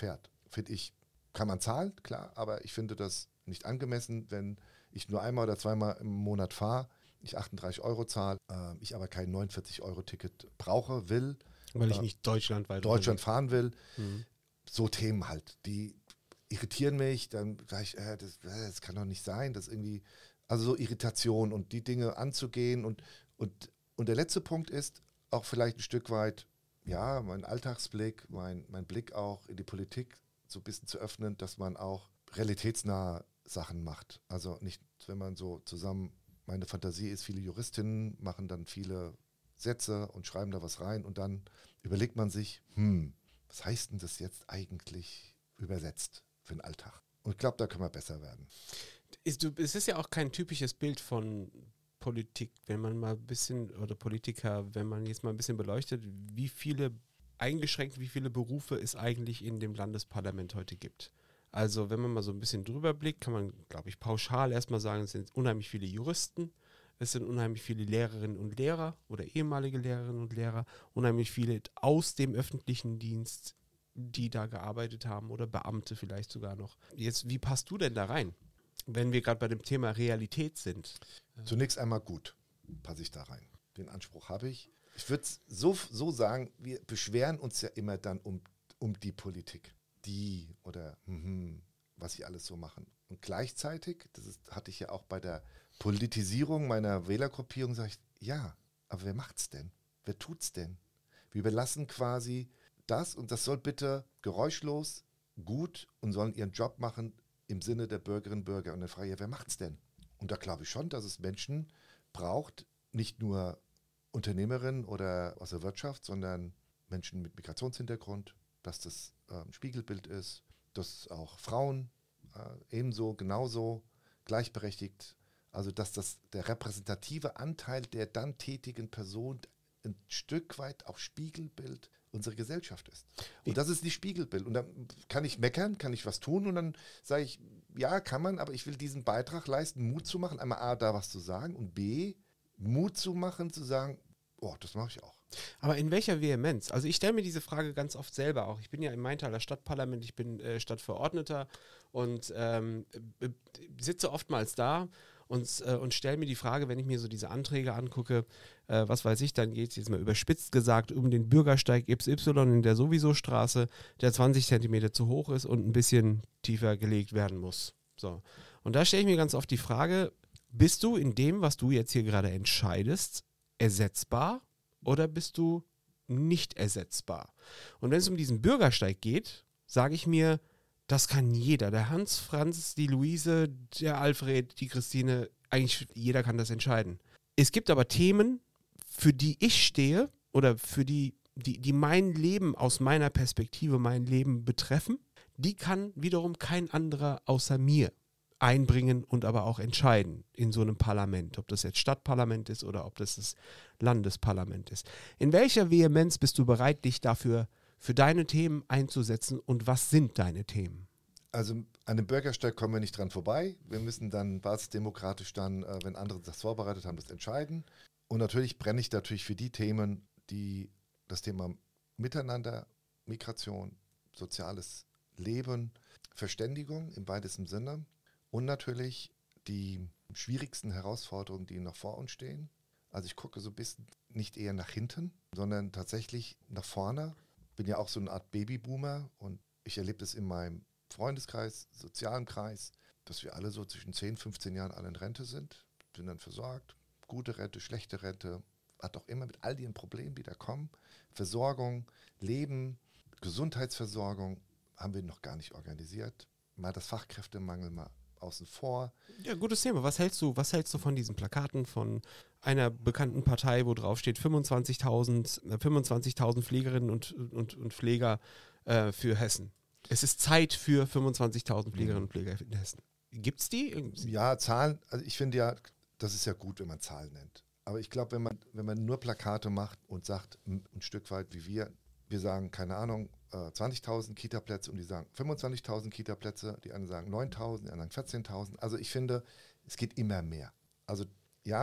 finde ich, kann man zahlen, klar, aber ich finde das nicht angemessen, wenn ich nur einmal oder zweimal im Monat fahre, ich achtunddreißig Euro zahle, äh, ich aber kein neunundvierzig Euro Ticket brauche, will. Weil ich äh, nicht deutschlandweit Deutschland fahren will. Mhm. So Themen halt, die irritieren mich, dann sage ich, äh, das, äh, das kann doch nicht sein, das irgendwie, also so Irritation und die Dinge anzugehen und, und, und der letzte Punkt ist auch vielleicht ein Stück weit, ja, mein Alltagsblick, mein, mein Blick auch in die Politik so ein bisschen zu öffnen, dass man auch realitätsnahe Sachen macht. Also nicht, wenn man so zusammen, meine Fantasie ist, viele Juristinnen machen dann viele Sätze und schreiben da was rein und dann überlegt man sich, hm, was heißt denn das jetzt eigentlich übersetzt für den Alltag? Und ich glaube, da können wir besser werden. Ist, du, es ist ja auch kein typisches Bild von Politik, wenn man mal ein bisschen, oder Politiker, wenn man jetzt mal ein bisschen beleuchtet, wie viele, eingeschränkt, wie viele Berufe es eigentlich in dem Landesparlament heute gibt. Also wenn man mal so ein bisschen drüber blickt, kann man, glaube ich, pauschal erstmal sagen, es sind unheimlich viele Juristen, es sind unheimlich viele Lehrerinnen und Lehrer oder ehemalige Lehrerinnen und Lehrer, unheimlich viele aus dem öffentlichen Dienst, die da gearbeitet haben oder Beamte vielleicht sogar noch. Jetzt, wie passt du denn da rein, wenn wir gerade bei dem Thema Realität sind? Zunächst einmal gut passe ich da rein. Den Anspruch habe ich. Ich würde so, so sagen, wir beschweren uns ja immer dann um, um die Politik. Die oder mhm, was sie alles so machen. Und gleichzeitig, das ist, hatte ich ja auch bei der Politisierung meiner Wählergruppierung, sage ich, ja, aber wer macht's denn? Wer tut's denn? Wir überlassen quasi das und das soll bitte geräuschlos, gut und sollen ihren Job machen im Sinne der Bürgerinnen und Bürger. Und dann frage ich, ja, wer macht's denn? Und da glaube ich schon, dass es Menschen braucht, nicht nur Unternehmerinnen oder aus der Wirtschaft, sondern Menschen mit Migrationshintergrund, dass das äh, ein Spiegelbild ist, dass auch Frauen äh, ebenso, genauso gleichberechtigt, also dass das der repräsentative Anteil der dann tätigen Person ein Stück weit auch Spiegelbild unserer Gesellschaft ist. Und das ist nicht Spiegelbild. Und dann kann ich meckern, kann ich was tun und dann sage ich, ja, kann man, aber ich will diesen Beitrag leisten, Mut zu machen, einmal A, da was zu sagen und B, Mut zu machen, zu sagen, oh, das mache ich auch. Aber in welcher Vehemenz? Also ich stelle mir diese Frage ganz oft selber auch. Ich bin ja im Maintaler Stadtparlament, ich bin äh, Stadtverordneter und ähm, äh, sitze oftmals da und, äh, und stelle mir die Frage, wenn ich mir so diese Anträge angucke, äh, was weiß ich, dann geht es jetzt mal überspitzt gesagt um den Bürgersteig X Y in der Sowieso-Straße, der zwanzig Zentimeter zu hoch ist und ein bisschen tiefer gelegt werden muss. So. Und da stelle ich mir ganz oft die Frage, bist du in dem, was du jetzt hier gerade entscheidest, ersetzbar? Oder bist du nicht ersetzbar? Und wenn es um diesen Bürgersteig geht, sage ich mir, das kann jeder. Der Hans, Franz, die Luise, der Alfred, die Christine, eigentlich jeder kann das entscheiden. Es gibt aber Themen, für die ich stehe oder für die, die, die mein Leben aus meiner Perspektive, mein Leben betreffen, die kann wiederum kein anderer außer mir einbringen und aber auch entscheiden in so einem Parlament, ob das jetzt Stadtparlament ist oder ob das das Landesparlament ist. In welcher Vehemenz bist du bereit, dich dafür für deine Themen einzusetzen und was sind deine Themen? Also an dem Bürgersteig kommen wir nicht dran vorbei. Wir müssen dann basisdemokratisch dann, äh, wenn andere das vorbereitet haben, das entscheiden. Und natürlich brenne ich natürlich für die Themen, die das Thema Miteinander, Migration, soziales Leben, Verständigung im weitesten Sinne, und natürlich die schwierigsten Herausforderungen, die noch vor uns stehen. Also ich gucke so ein bisschen nicht eher nach hinten, sondern tatsächlich nach vorne. Bin ja auch so eine Art Babyboomer und ich erlebe das in meinem Freundeskreis, sozialen Kreis, dass wir alle so zwischen zehn, fünfzehn Jahren alle in Rente sind, sind dann versorgt. Gute Rente, schlechte Rente, hat auch immer mit all den Problemen, die da kommen. Versorgung, Leben, Gesundheitsversorgung haben wir noch gar nicht organisiert. Mal das Fachkräftemangel mal außen vor. Ja, gutes Thema. Was hältst du, was hältst du von diesen Plakaten von einer bekannten Partei, wo drauf steht fünfundzwanzigtausend Pflegerinnen und, und, und Pfleger äh, für Hessen? Es ist Zeit für fünfundzwanzigtausend Pflegerinnen und Pfleger in Hessen. Gibt es die? Ja, Zahlen, also ich finde ja, das ist ja gut, wenn man Zahlen nennt. Aber ich glaube, wenn man, wenn man nur Plakate macht und sagt, ein, ein Stück weit wie wir, wir sagen, keine Ahnung, zwanzigtausend Kita-Plätze und die sagen fünfundzwanzigtausend Kita-Plätze, die anderen sagen neuntausend, die anderen vierzehntausend. Also ich finde, es geht immer mehr. Also ja,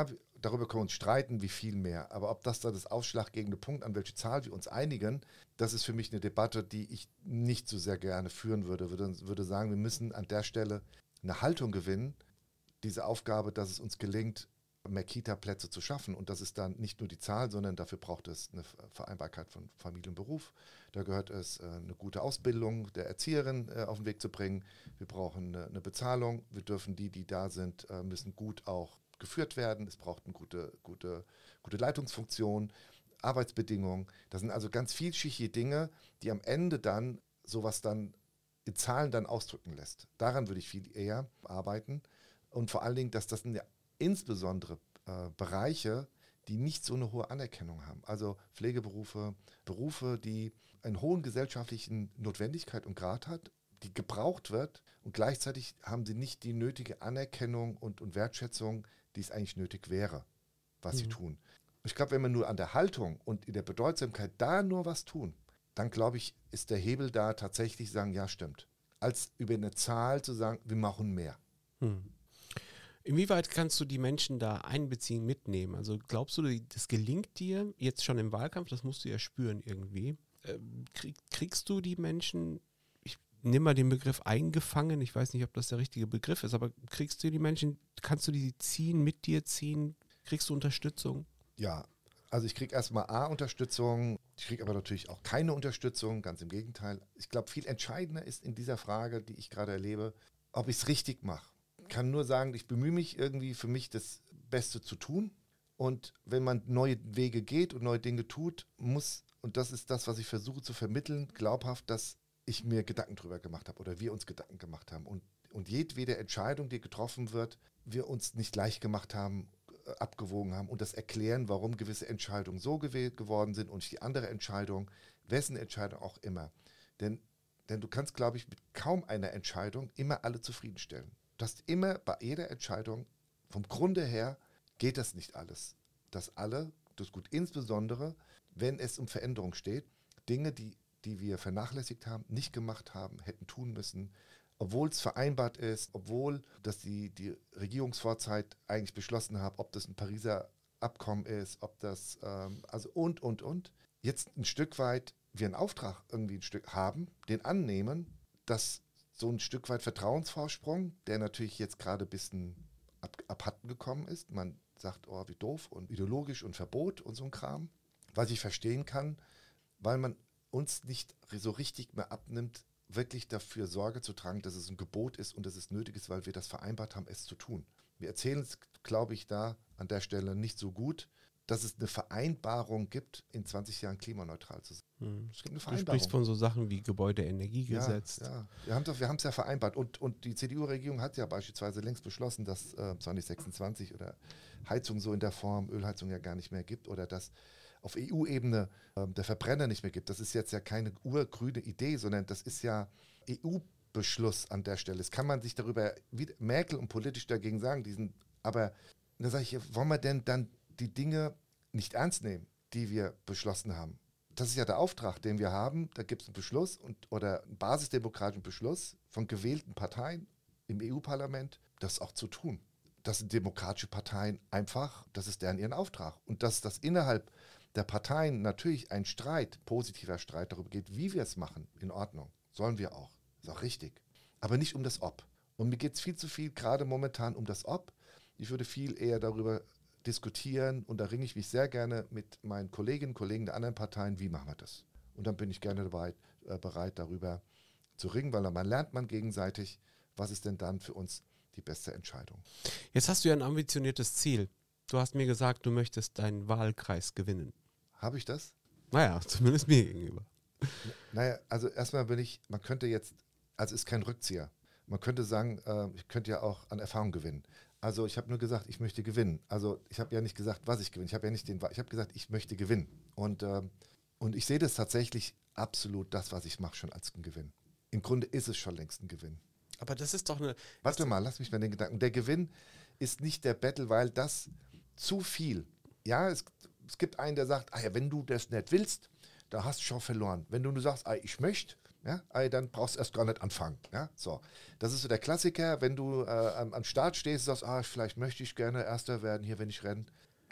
darüber können wir uns streiten, wie viel mehr. Aber ob das da das ausschlaggebende Punkt, an welche Zahl wir uns einigen, das ist für mich eine Debatte, die ich nicht so sehr gerne führen würde. Würde, würde sagen, wir müssen an der Stelle eine Haltung gewinnen, diese Aufgabe, dass es uns gelingt, mehr Kita-Plätze zu schaffen. Und das ist dann nicht nur die Zahl, sondern dafür braucht es eine Vereinbarkeit von Familie und Beruf. Da gehört es, eine gute Ausbildung der Erzieherin auf den Weg zu bringen. Wir brauchen eine Bezahlung. Wir dürfen die, die da sind, müssen gut auch geführt werden. Es braucht eine gute, gute, gute Leitungsfunktion, Arbeitsbedingungen. Das sind also ganz vielschichtige Dinge, die am Ende dann sowas dann in Zahlen dann ausdrücken lässt. Daran würde ich viel eher arbeiten. Und vor allen Dingen, dass das eine insbesondere äh, Bereiche, die nicht so eine hohe Anerkennung haben. Also Pflegeberufe, Berufe, die einen hohen gesellschaftlichen Notwendigkeit und Grad hat, die gebraucht wird und gleichzeitig haben sie nicht die nötige Anerkennung und, und Wertschätzung, die es eigentlich nötig wäre, was mhm. sie tun. Ich glaube, wenn wir nur an der Haltung und in der Bedeutsamkeit da nur was tun, dann glaube ich, ist der Hebel da tatsächlich sagen, ja stimmt. Als über eine Zahl zu sagen, wir machen mehr. Mhm. Inwieweit kannst du die Menschen da einbeziehen, mitnehmen? Also glaubst du, das gelingt dir jetzt schon im Wahlkampf? Das musst du ja spüren irgendwie. Krieg, kriegst du die Menschen, ich nehme mal den Begriff eingefangen, ich weiß nicht, ob das der richtige Begriff ist, aber kriegst du die Menschen, kannst du die ziehen, mit dir ziehen? Kriegst du Unterstützung? Ja, also ich kriege erstmal A, Unterstützung, ich kriege aber natürlich auch keine Unterstützung, ganz im Gegenteil. Ich glaube, viel entscheidender ist in dieser Frage, die ich gerade erlebe, ob ich es richtig mache. Ich kann nur sagen, ich bemühe mich irgendwie für mich das Beste zu tun. Und wenn man neue Wege geht und neue Dinge tut, muss, und das ist das, was ich versuche zu vermitteln, glaubhaft, dass ich mir Gedanken drüber gemacht habe oder wir uns Gedanken gemacht haben. Und, und jedwede Entscheidung, die getroffen wird, wir uns nicht leicht gemacht haben, abgewogen haben und das erklären, warum gewisse Entscheidungen so gewählt geworden sind und die andere Entscheidung, wessen Entscheidung auch immer. Denn, denn du kannst, glaube ich, mit kaum einer Entscheidung immer alle zufriedenstellen. Du hast immer bei jeder Entscheidung, vom Grunde her, geht das nicht alles. Dass alle, das ist gut, insbesondere, wenn es um Veränderung steht, Dinge, die, die wir vernachlässigt haben, nicht gemacht haben, hätten tun müssen, obwohl es vereinbart ist, obwohl das die, die Regierungsvorzeit eigentlich beschlossen hat, ob das ein Pariser Abkommen ist, ob das, ähm, also und, und, und. Jetzt ein Stück weit wir einen Auftrag irgendwie ein Stück haben, den annehmen, dass so ein Stück weit Vertrauensvorsprung, der natürlich jetzt gerade ein bisschen ab, abhanden gekommen ist. Man sagt, oh, wie doof und ideologisch und Verbot und so ein Kram. Was ich verstehen kann, weil man uns nicht so richtig mehr abnimmt, wirklich dafür Sorge zu tragen, dass es ein Gebot ist und dass es nötig ist, weil wir das vereinbart haben, es zu tun. Wir erzählen es, glaube ich, da an der Stelle nicht so gut, dass es eine Vereinbarung gibt, in zwanzig Jahren klimaneutral zu sein. Hm. Es gibt eine Vereinbarung. Du sprichst von so Sachen wie Gebäudeenergiegesetz. Ja, ja. Wir haben wir haben es ja vereinbart. Und, und die C D U-Regierung hat ja beispielsweise längst beschlossen, dass äh, zwanzig sechsundzwanzig oder Heizung so in der Form, Ölheizung ja gar nicht mehr gibt oder dass auf E U-Ebene äh, der Verbrenner nicht mehr gibt. Das ist jetzt ja keine urgrüne Idee, sondern das ist ja E U-Beschluss an der Stelle. Das kann man sich darüber, wie Merkel und politisch dagegen sagen, diesen, aber da sage ich, wollen wir denn dann die Dinge nicht ernst nehmen, die wir beschlossen haben? Das ist ja der Auftrag, den wir haben. Da gibt es einen Beschluss und, oder einen basisdemokratischen Beschluss von gewählten Parteien im E U-Parlament, das auch zu tun. Das sind demokratische Parteien einfach, das ist deren ihren Auftrag. Und dass das innerhalb der Parteien natürlich ein Streit, positiver Streit darüber geht, wie wir es machen, in Ordnung. Sollen wir auch. Ist auch richtig. Aber nicht um das Ob. Und mir geht es viel zu viel, gerade momentan um das Ob. Ich würde viel eher darüber diskutieren und da ringe ich mich sehr gerne mit meinen Kolleginnen und Kollegen der anderen Parteien, wie machen wir das? Und dann bin ich gerne dabei, äh, bereit, darüber zu ringen, weil dann lernt man gegenseitig, was ist denn dann für uns die beste Entscheidung. Jetzt hast du ja ein ambitioniertes Ziel. Du hast mir gesagt, du möchtest deinen Wahlkreis gewinnen. Habe ich das? Naja, zumindest mir gegenüber. Naja, also erstmal bin ich, man könnte jetzt, also ist kein Rückzieher. Man könnte sagen, äh, ich könnte ja auch an Erfahrung gewinnen. Also ich habe nur gesagt, ich möchte gewinnen. Also ich habe ja nicht gesagt, was ich gewinne. Ich habe ja nicht den, ich habe gesagt, ich möchte gewinnen. Und, äh, und ich sehe das tatsächlich absolut, das, was ich mache, schon als ein Gewinn. Im Grunde ist es schon längst ein Gewinn. Aber das ist doch eine... Warte mal, lass mich mal den Gedanken. Der Gewinn ist nicht der Battle, weil das zu viel. Ja, es, es gibt einen, der sagt, ah ja, wenn du das nicht willst, da hast du schon verloren. Wenn du nur sagst, ah, ich möchte, ja, ah, dann brauchst du erst gar nicht anfangen. Ja, so. Das ist so der Klassiker, wenn du äh, am, am Start stehst und sagst, ah, vielleicht möchte ich gerne Erster werden hier, wenn ich renne.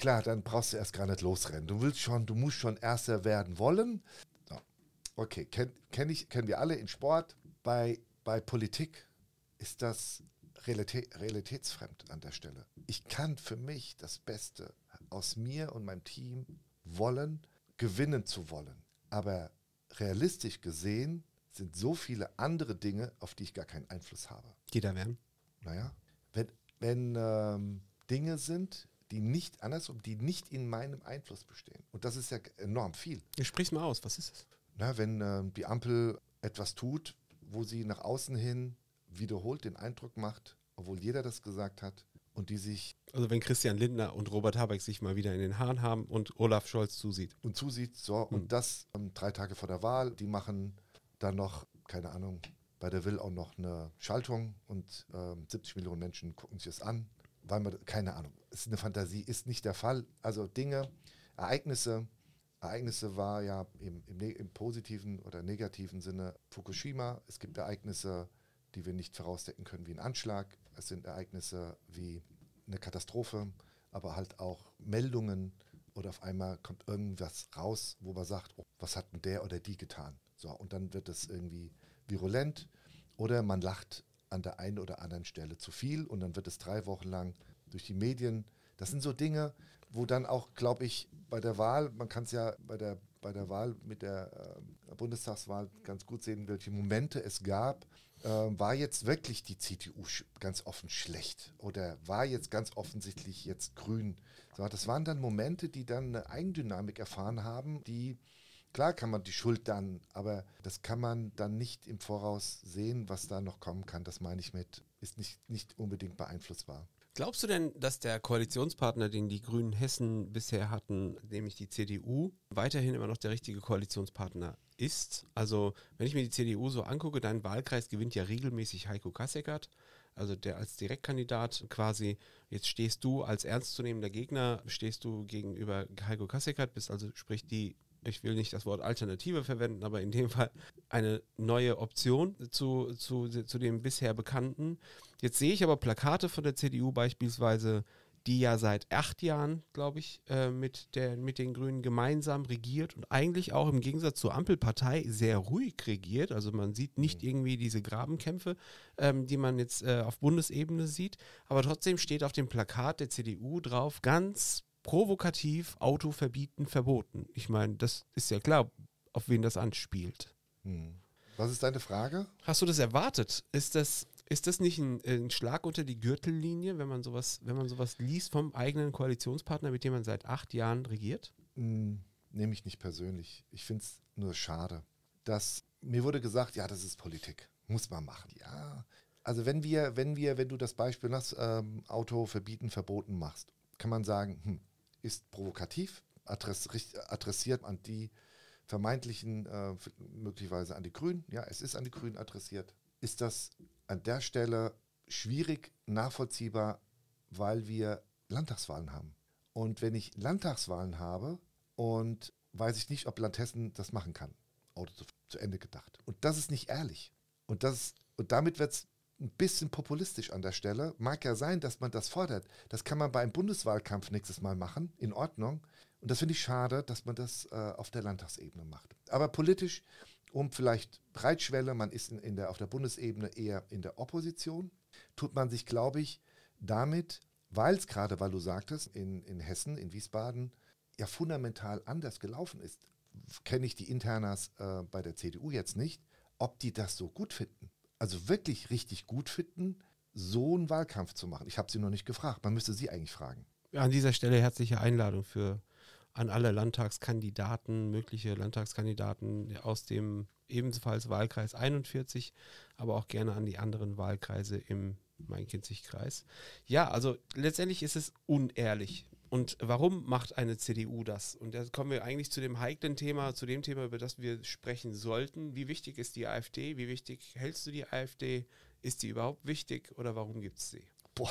klar, dann brauchst du erst gar nicht losrennen. Du willst schon, du musst schon Erster werden wollen. So. Okay, kenn, kenn ich, kennen wir alle in Sport. Bei, bei Politik ist das Realität, realitätsfremd an der Stelle. Ich kann für mich das Beste aus mir und meinem Team wollen, gewinnen zu wollen. Aber realistisch gesehen sind so viele andere Dinge, auf die ich gar keinen Einfluss habe. Jeder werden. Naja, wenn, wenn ähm, Dinge sind, die nicht andersrum, die nicht in meinem Einfluss bestehen. Und das ist ja enorm viel. Ich sprich's mal aus, was ist es? Na, wenn ähm, die Ampel etwas tut, wo sie nach außen hin wiederholt den Eindruck macht, obwohl jeder das gesagt hat, und die sich... Also wenn Christian Lindner und Robert Habeck sich mal wieder in den Haaren haben und Olaf Scholz zusieht. Und zusieht, so, hm. und das ähm, drei Tage vor der Wahl, die machen dann noch, keine Ahnung, bei der Will auch noch eine Schaltung und ähm, siebzig Millionen Menschen gucken sich das an, weil man, keine Ahnung, ist eine Fantasie, ist nicht der Fall. Also Dinge, Ereignisse, Ereignisse war ja im, im, im positiven oder negativen Sinne Fukushima. Es gibt Ereignisse, die wir nicht vorausdecken können, wie ein Anschlag. Es sind Ereignisse wie eine Katastrophe, aber halt auch Meldungen oder auf einmal kommt irgendwas raus, wo man sagt, oh, was hat denn der oder die getan? So, und dann wird es irgendwie virulent oder man lacht an der einen oder anderen Stelle zu viel und dann wird es drei Wochen lang durch die Medien. Das sind so Dinge, wo dann auch, glaube ich, bei der Wahl, man kann es ja bei der, bei der Wahl mit der äh, Bundestagswahl ganz gut sehen, welche Momente es gab. Äh, war jetzt wirklich die C T U sch- ganz offen schlecht oder war jetzt ganz offensichtlich jetzt grün? So, das waren dann Momente, die dann eine Eigendynamik erfahren haben, die, klar kann man die Schuld dann, aber das kann man dann nicht im Voraus sehen, was da noch kommen kann. Das meine ich mit, ist nicht, nicht unbedingt beeinflussbar. Glaubst du denn, dass der Koalitionspartner, den die Grünen Hessen bisher hatten, nämlich die C D U, weiterhin immer noch der richtige Koalitionspartner ist? Also, wenn ich mir die C D U so angucke, dein Wahlkreis gewinnt ja regelmäßig Heiko Kasseckert, also der als Direktkandidat quasi. Jetzt stehst du als ernstzunehmender Gegner, stehst du gegenüber Heiko Kasseckert, bist also, sprich die, ich will nicht das Wort Alternative verwenden, aber in dem Fall eine neue Option zu, zu, zu dem bisher Bekannten. Jetzt sehe ich aber Plakate von der C D U beispielsweise, die ja seit acht Jahren, glaube ich, äh, mit, der, mit den Grünen gemeinsam regiert und eigentlich auch im Gegensatz zur Ampelpartei sehr ruhig regiert. Also man sieht nicht irgendwie diese Grabenkämpfe, ähm, die man jetzt äh, auf Bundesebene sieht, aber trotzdem steht auf dem Plakat der C D U drauf, ganz provokativ, Auto verbieten, verboten. Ich meine, das ist ja klar, auf wen das anspielt. Hm. Was ist deine Frage? Hast du das erwartet? Ist das, ist das nicht ein, ein Schlag unter die Gürtellinie, wenn man sowas, wenn man sowas liest vom eigenen Koalitionspartner, mit dem man seit acht Jahren regiert? Hm, nehme ich nicht persönlich. Ich finde es nur schade. Dass, mir wurde gesagt, ja, das ist Politik. Muss man machen. Ja, also wenn wir, wenn wir, wenn du das Beispiel hast, ähm, Auto verbieten, verboten machst, kann man sagen, hm, ist provokativ, adress, adressiert an die vermeintlichen, äh, möglicherweise an die Grünen. Ja, es ist an die Grünen adressiert. Ist das an der Stelle schwierig nachvollziehbar, weil wir Landtagswahlen haben. Und wenn ich Landtagswahlen habe und weiß ich nicht, ob Land Hessen das machen kann. Auto zu, zu Ende gedacht. Und das ist nicht ehrlich. Und, das, und damit wird es ein bisschen populistisch an der Stelle. Mag ja sein, dass man das fordert. Das kann man bei einem Bundeswahlkampf nächstes Mal machen, in Ordnung. Und das finde ich schade, dass man das äh, auf der Landtagsebene macht. Aber politisch, um vielleicht Breitschwelle, man ist in, in der, auf der Bundesebene eher in der Opposition, tut man sich, glaube ich, damit, weil es gerade, weil du sagtest, in, in Hessen, in Wiesbaden, ja fundamental anders gelaufen ist. Kenne ich die Internas äh, bei der C D U jetzt nicht, ob die das so gut finden. Also wirklich richtig gut finden, so einen Wahlkampf zu machen. Ich habe sie noch nicht gefragt. Man müsste sie eigentlich fragen. Ja, an dieser Stelle herzliche Einladung für an alle Landtagskandidaten, mögliche Landtagskandidaten aus dem ebenfalls Wahlkreis einundvierzig, aber auch gerne an die anderen Wahlkreise im Main-Kinzig-Kreis. Ja, also letztendlich ist es unehrlich. Und warum macht eine C D U das? Und da kommen wir eigentlich zu dem heiklen Thema, zu dem Thema, über das wir sprechen sollten. Wie wichtig ist die AfD? Wie wichtig hältst du die AfD? Ist die überhaupt wichtig oder warum gibt es sie? Boah.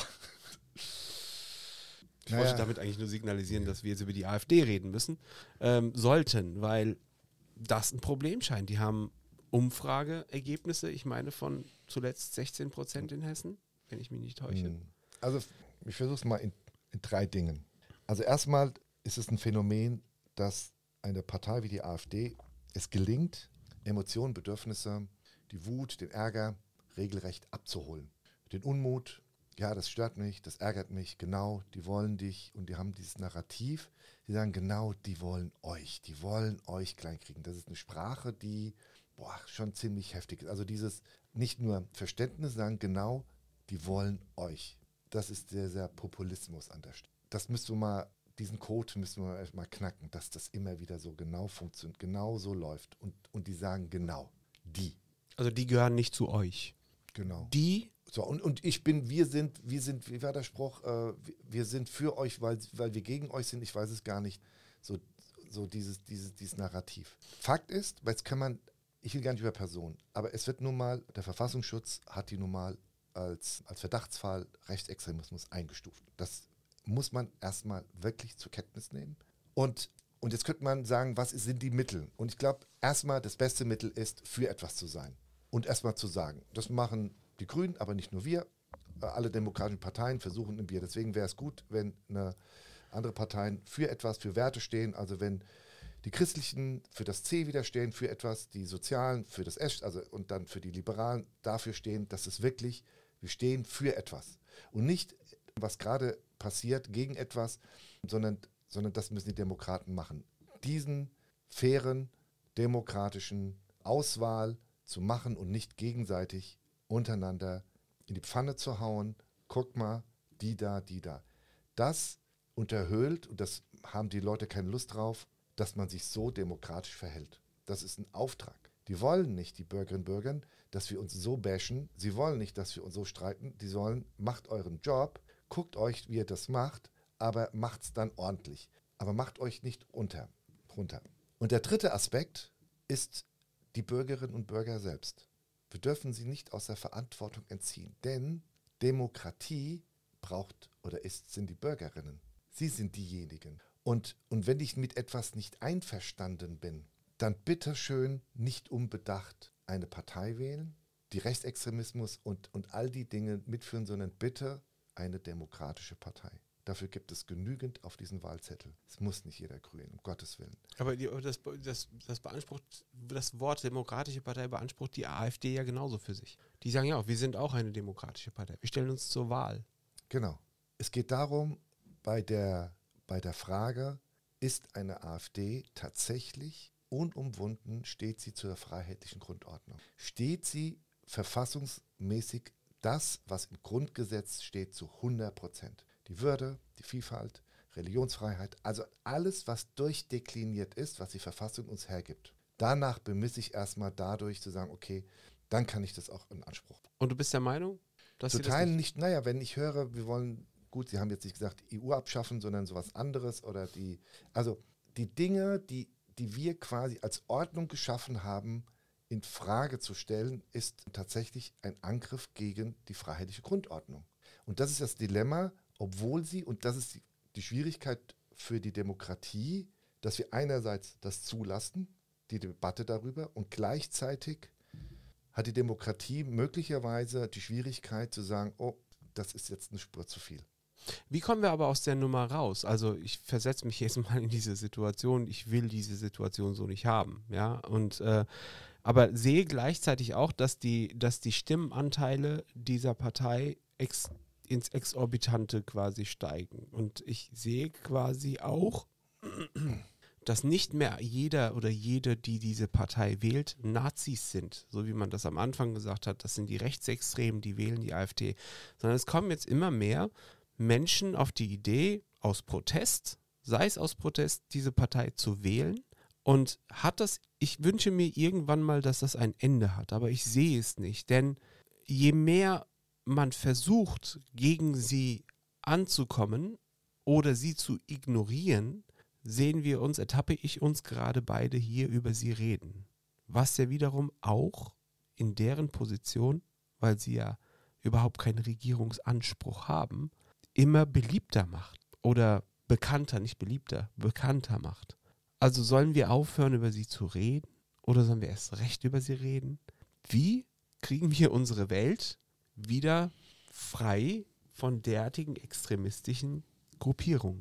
Ich naja. wollte damit eigentlich nur signalisieren, dass wir jetzt über die AfD reden müssen, ähm, sollten, weil das ein Problem scheint. Die haben Umfrageergebnisse, ich meine von zuletzt sechzehn Prozent in Hessen, wenn ich mich nicht täusche. Also ich versuche es mal in, in drei Dingen. Also erstmal ist es ein Phänomen, dass eine Partei wie die AfD es gelingt, Emotionen, Bedürfnisse, die Wut, den Ärger regelrecht abzuholen. Den Unmut, ja, das stört mich, das ärgert mich, genau, die wollen dich und die haben dieses Narrativ, die sagen, genau, die wollen euch, die wollen euch kleinkriegen. Das ist eine Sprache, die boah, schon ziemlich heftig ist. Also dieses nicht nur Verständnis, sagen, genau, die wollen euch. Das ist dieser Populismus an der Stelle. Das müsst du mal, diesen Code müssen wir mal knacken, dass das immer wieder so genau funktioniert, genau so läuft. Und, und die sagen genau, die. Also die gehören nicht zu euch. Genau. Die? So, und, und ich bin, wir sind, wir sind, wie war der Spruch, äh, wir sind für euch, weil, weil wir gegen euch sind, ich weiß es gar nicht, so, so dieses, dieses, dieses Narrativ. Fakt ist, jetzt kann man, ich will gar nicht über Personen, aber es wird nun mal, der Verfassungsschutz hat die nun mal als, als Verdachtsfall Rechtsextremismus eingestuft. Das muss man erstmal wirklich zur Kenntnis nehmen. Und, und jetzt könnte man sagen, was sind die Mittel? Und ich glaube, erstmal das beste Mittel ist, für etwas zu sein. Und erstmal zu sagen, das machen die Grünen, aber nicht nur wir. Alle demokratischen Parteien versuchen im Bier. Deswegen wäre es gut, wenn eine andere Parteien für etwas, für Werte stehen. Also wenn die Christlichen für das C wieder stehen, für etwas, die Sozialen für das S, also und dann für die Liberalen dafür stehen, dass es wirklich, wir stehen für etwas. Und nicht, was gerade passiert, gegen etwas, sondern, sondern das müssen die Demokraten machen. Diesen fairen, demokratischen Auswahl zu machen und nicht gegenseitig untereinander in die Pfanne zu hauen, guck mal, die da, die da. Das unterhöhlt, und das haben die Leute keine Lust drauf, dass man sich so demokratisch verhält. Das ist ein Auftrag. Die wollen nicht, die Bürgerinnen und Bürger, dass wir uns so bashen. Sie wollen nicht, dass wir uns so streiten. Die sollen, macht euren Job, guckt euch, wie ihr das macht, aber macht's dann ordentlich. Aber macht euch nicht unter, runter. Und der dritte Aspekt ist die Bürgerinnen und Bürger selbst. Wir dürfen sie nicht aus der Verantwortung entziehen, denn Demokratie braucht oder ist, sind die Bürgerinnen. Sie sind diejenigen. Und, und wenn ich mit etwas nicht einverstanden bin, dann bitteschön nicht unbedacht eine Partei wählen, die Rechtsextremismus und, und all die Dinge mitführen, sondern bitte eine demokratische Partei. Dafür gibt es genügend auf diesen Wahlzettel. Es muss nicht jeder grün, um Gottes Willen. Aber die, das, das, das beansprucht, das Wort demokratische Partei beansprucht die AfD ja genauso für sich. Die sagen ja auch, wir sind auch eine demokratische Partei. Wir stellen uns zur Wahl. Genau. Es geht darum, bei der, bei der Frage, ist eine AfD tatsächlich unumwunden, steht sie zur freiheitlichen Grundordnung? Steht sie verfassungsmäßig das, was im Grundgesetz steht, zu hundert Prozent? Die Würde, die Vielfalt, Religionsfreiheit, also alles, was durchdekliniert ist, was die Verfassung uns hergibt. Danach bemisse ich erstmal dadurch zu sagen, okay, dann kann ich das auch in Anspruch. Und du bist der Meinung, dass Zu sie das Teilen nicht... nicht, naja, wenn ich höre, wir wollen, gut, Sie haben jetzt nicht gesagt, E U abschaffen, sondern sowas anderes oder die, also die Dinge, die, die wir quasi als Ordnung geschaffen haben, in Frage zu stellen, ist tatsächlich ein Angriff gegen die freiheitliche Grundordnung. Und das ist das Dilemma, obwohl sie, und das ist die, die Schwierigkeit für die Demokratie, dass wir einerseits das zulassen, die Debatte darüber, und gleichzeitig hat die Demokratie möglicherweise die Schwierigkeit zu sagen, oh, das ist jetzt eine Spur zu viel. Wie kommen wir aber aus der Nummer raus? Also ich versetze mich jetzt mal in diese Situation, ich will diese Situation so nicht haben, ja, und äh, aber sehe gleichzeitig auch, dass die, dass die Stimmenanteile dieser Partei ex, ins Exorbitante quasi steigen. Und ich sehe quasi auch, dass nicht mehr jeder oder jede, die diese Partei wählt, Nazis sind, so wie man das am Anfang gesagt hat, das sind die Rechtsextremen, die wählen die AfD, sondern es kommen jetzt immer mehr Menschen auf die Idee, aus Protest, sei es aus Protest, diese Partei zu wählen. Und hat das, ich wünsche mir irgendwann mal, dass das ein Ende hat, aber ich sehe es nicht, denn je mehr man versucht, gegen sie anzukommen oder sie zu ignorieren, sehen wir uns, ertappe ich uns gerade beide hier über sie reden. Was ja wiederum auch in deren Position, weil sie ja überhaupt keinen Regierungsanspruch haben, immer beliebter macht oder bekannter, nicht beliebter, bekannter macht. Also sollen wir aufhören, über sie zu reden oder sollen wir erst recht über sie reden? Wie kriegen wir unsere Welt wieder frei von derartigen extremistischen Gruppierungen?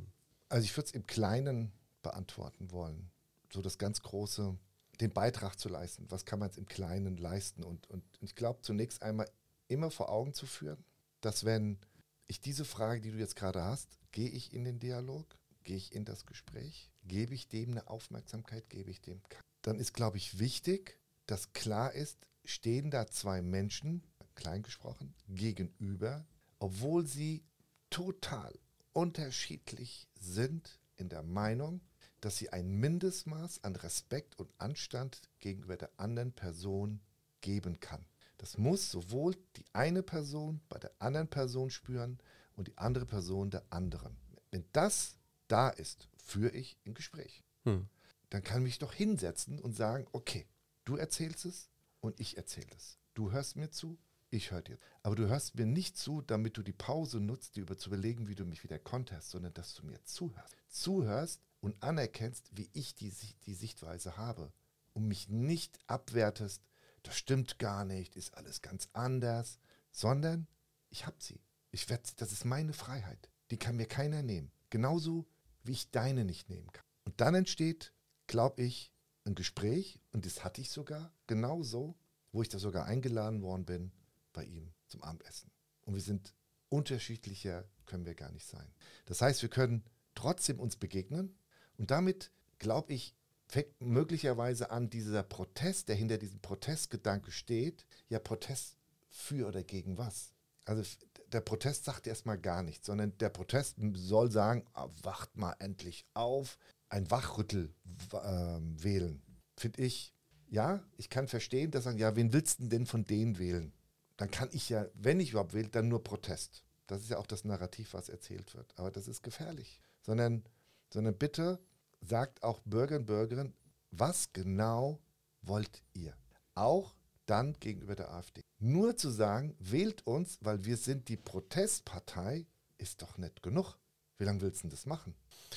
Also ich würde es im Kleinen beantworten wollen. So das ganz Große, den Beitrag zu leisten. Was kann man jetzt im Kleinen leisten? Und, und ich glaube, zunächst einmal immer vor Augen zu führen, dass wenn ich diese Frage, die du jetzt gerade hast, gehe ich in den Dialog, gehe ich in das Gespräch, gebe ich dem eine Aufmerksamkeit, gebe ich dem keine. Dann ist, glaube ich, wichtig, dass klar ist, stehen da zwei Menschen, klein gesprochen, gegenüber, obwohl sie total unterschiedlich sind in der Meinung, dass sie ein Mindestmaß an Respekt und Anstand gegenüber der anderen Person geben kann. Das muss sowohl die eine Person bei der anderen Person spüren und die andere Person der anderen. Wenn das da ist, führe ich ein Gespräch. Hm. Dann kann ich mich doch hinsetzen und sagen, okay, du erzählst es und ich erzähle es. Du hörst mir zu, ich höre dir. Aber du hörst mir nicht zu, damit du die Pause nutzt, dir über zu überlegen, wie du mich wieder konterst, sondern dass du mir zuhörst. Zuhörst und anerkennst, wie ich die, die Sichtweise habe. Und mich nicht abwertest, das stimmt gar nicht, ist alles ganz anders, sondern ich habe sie. Ich werd, das ist meine Freiheit. Die kann mir keiner nehmen. Genauso, wie ich deine nicht nehmen kann. Und dann entsteht, glaube ich, ein Gespräch, und das hatte ich sogar, genauso, wo ich da sogar eingeladen worden bin, bei ihm zum Abendessen. Und wir sind unterschiedlicher, können wir gar nicht sein. Das heißt, wir können trotzdem uns begegnen und damit, glaube ich, fängt möglicherweise an, dieser Protest, der hinter diesem Protestgedanke steht, ja, Protest für oder gegen was? Also der Protest sagt erstmal gar nichts, sondern der Protest soll sagen, ah, wacht mal endlich auf, ein Wachrüttel äh, wählen. Finde ich, ja, ich kann verstehen, dass sagen, ja, wen willst du denn von denen wählen? Dann kann ich ja, wenn ich überhaupt wähle, dann nur Protest. Das ist ja auch das Narrativ, was erzählt wird. Aber das ist gefährlich. Sondern, sondern bitte sagt auch Bürger und Bürgerinnen, was genau wollt ihr? Auch dann gegenüber der AfD. Nur zu sagen, wählt uns, weil wir sind die Protestpartei, ist doch nicht genug. Wie lange willst du denn das machen?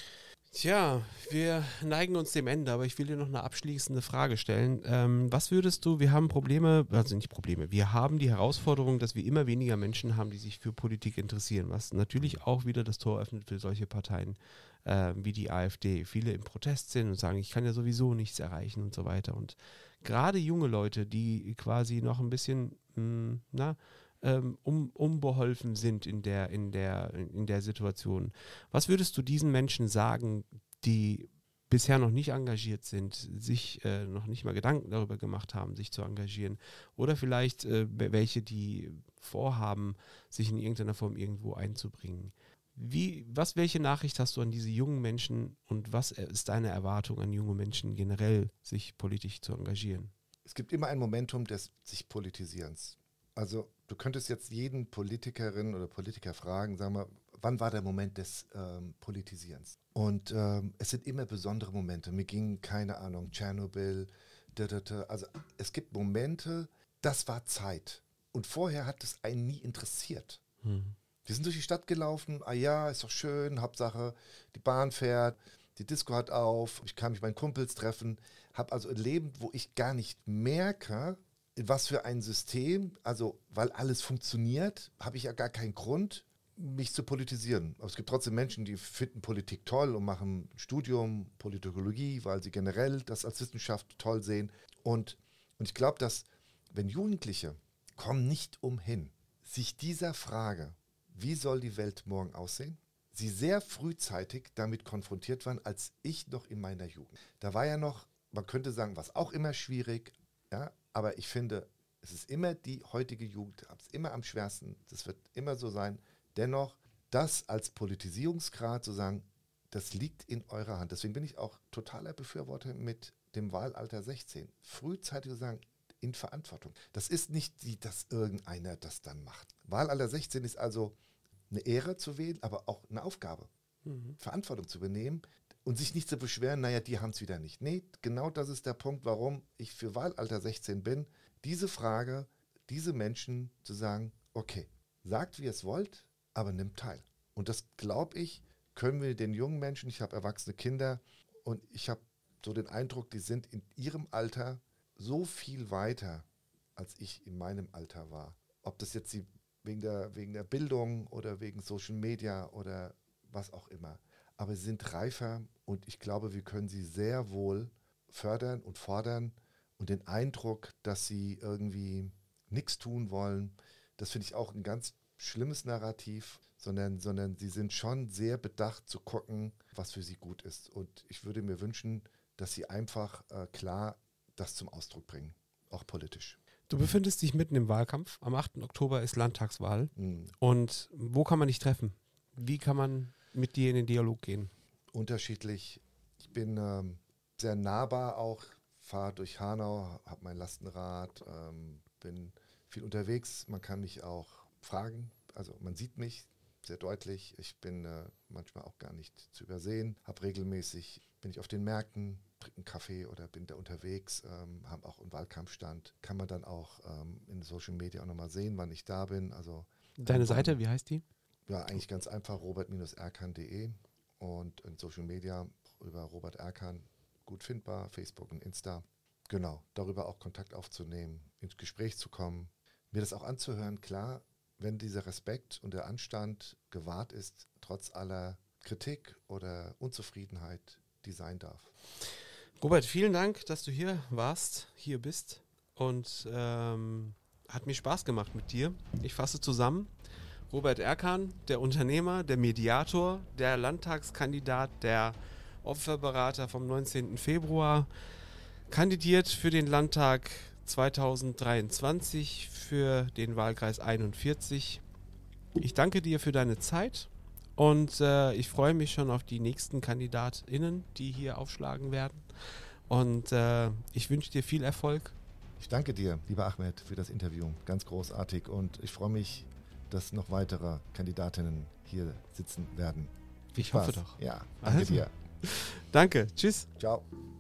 Tja, wir neigen uns dem Ende, aber ich will dir noch eine abschließende Frage stellen. Ähm, was würdest du, wir haben Probleme, also nicht Probleme, wir haben die Herausforderung, dass wir immer weniger Menschen haben, die sich für Politik interessieren, was natürlich auch wieder das Tor öffnet für solche Parteien äh, wie die AfD. Viele im Protest sind und sagen, ich kann ja sowieso nichts erreichen und so weiter. Und gerade junge Leute, die quasi noch ein bisschen, mh, na, Um, unbeholfen sind in der, in, der, in der Situation. Was würdest du diesen Menschen sagen, die bisher noch nicht engagiert sind, sich äh, noch nicht mal Gedanken darüber gemacht haben, sich zu engagieren, oder vielleicht äh, welche, die vorhaben, sich in irgendeiner Form irgendwo einzubringen? Wie, was, welche Nachricht hast du an diese jungen Menschen und was ist deine Erwartung an junge Menschen generell, sich politisch zu engagieren? Es gibt immer ein Momentum des sich Politisierens. Also du könntest jetzt jeden Politikerin oder Politiker fragen, sag mal, wann war der Moment des ähm, Politisierens? Und ähm, es sind immer besondere Momente. Mir ging, keine Ahnung, Tschernobyl, da, da, da. Also es gibt Momente, das war Zeit. Und vorher hat es einen nie interessiert. Hm. Wir sind durch die Stadt gelaufen, ah ja, ist doch schön, Hauptsache die Bahn fährt, die Disco hat auf, ich kann mich mit meinen Kumpels treffen, habe also ein Leben, wo ich gar nicht merke, was für ein System, also weil alles funktioniert, habe ich ja gar keinen Grund, mich zu politisieren. Aber es gibt trotzdem Menschen, die finden Politik toll und machen ein Studium, Politologie, weil sie generell das als Wissenschaft toll sehen. Und, und ich glaube, dass wenn Jugendliche kommen nicht umhin, sich dieser Frage, wie soll die Welt morgen aussehen, sie sehr frühzeitig damit konfrontiert waren, als ich noch in meiner Jugend. Da war ja noch, man könnte sagen, was auch immer schwierig, ja, aber ich finde, es ist immer die heutige Jugend, es ist immer am schwersten, das wird immer so sein. Dennoch, das als Politisierungsgrad zu sagen, das liegt in eurer Hand. Deswegen bin ich auch totaler Befürworter mit dem Wahlalter sechzehn. Frühzeitig zu sagen, in Verantwortung. Das ist nicht, die, dass irgendeiner das dann macht. Wahlalter sechzehn ist also eine Ehre zu wählen, aber auch eine Aufgabe. Mhm. Verantwortung zu übernehmen und sich nicht zu beschweren, naja, die haben es wieder nicht. Nee, genau das ist der Punkt, warum ich für Wahlalter sechzehn bin. Diese Frage, diese Menschen zu sagen, okay, sagt, wie ihr es wollt, aber nimmt teil. Und das, glaube ich, können wir den jungen Menschen, ich habe erwachsene Kinder und ich habe so den Eindruck, die sind in ihrem Alter so viel weiter, als ich in meinem Alter war. Ob das jetzt die, wegen, der, wegen der Bildung oder wegen Social Media oder was auch immer. aber sie sind reifer und ich glaube, wir können sie sehr wohl fördern und fordern und den Eindruck, dass sie irgendwie nichts tun wollen, das finde ich auch ein ganz schlimmes Narrativ, sondern, sondern sie sind schon sehr bedacht zu gucken, was für sie gut ist. Und ich würde mir wünschen, dass sie einfach äh, klar das zum Ausdruck bringen, auch politisch. Du befindest dich mitten im Wahlkampf. Am achten Oktober ist Landtagswahl. Mhm. Und wo kann man dich treffen? Wie kann man mit dir in den Dialog gehen? Unterschiedlich. Ich bin ähm, sehr nahbar auch, fahre durch Hanau, habe mein Lastenrad, ähm, bin viel unterwegs. Man kann mich auch fragen. Also man sieht mich sehr deutlich. Ich bin äh, manchmal auch gar nicht zu übersehen. Habe regelmäßig, bin ich auf den Märkten, trinke einen Kaffee oder bin da unterwegs, ähm, haben auch einen Wahlkampfstand. Kann man dann auch ähm, in Social Media auch nochmal sehen, wann ich da bin. Also Deine Seite, wie heißt die? Ja, eigentlich ganz einfach, robert erkan punkt de und in Social Media über Robert Erkan gut findbar, Facebook und Insta. Genau, darüber auch Kontakt aufzunehmen, ins Gespräch zu kommen, mir das auch anzuhören. Klar, wenn dieser Respekt und der Anstand gewahrt ist, trotz aller Kritik oder Unzufriedenheit, die sein darf. Robert, vielen Dank, dass du hier warst, hier bist und ähm, hat mir Spaß gemacht mit dir. Ich fasse zusammen. Robert Erkan, der Unternehmer, der Mediator, der Landtagskandidat, der Opferberater vom neunzehnten Februar, kandidiert für den Landtag zweitausenddreiundzwanzig für den Wahlkreis einundvierzig. Ich danke dir für deine Zeit und äh, ich freue mich schon auf die nächsten KandidatInnen, die hier aufschlagen werden. Und äh, ich wünsche dir viel Erfolg. Ich danke dir, lieber Ahmed, für das Interview. Ganz großartig und ich freue mich, dass noch weitere Kandidatinnen hier sitzen werden. Ich hoffe doch. Ja, danke also. dir. Danke, tschüss. Ciao.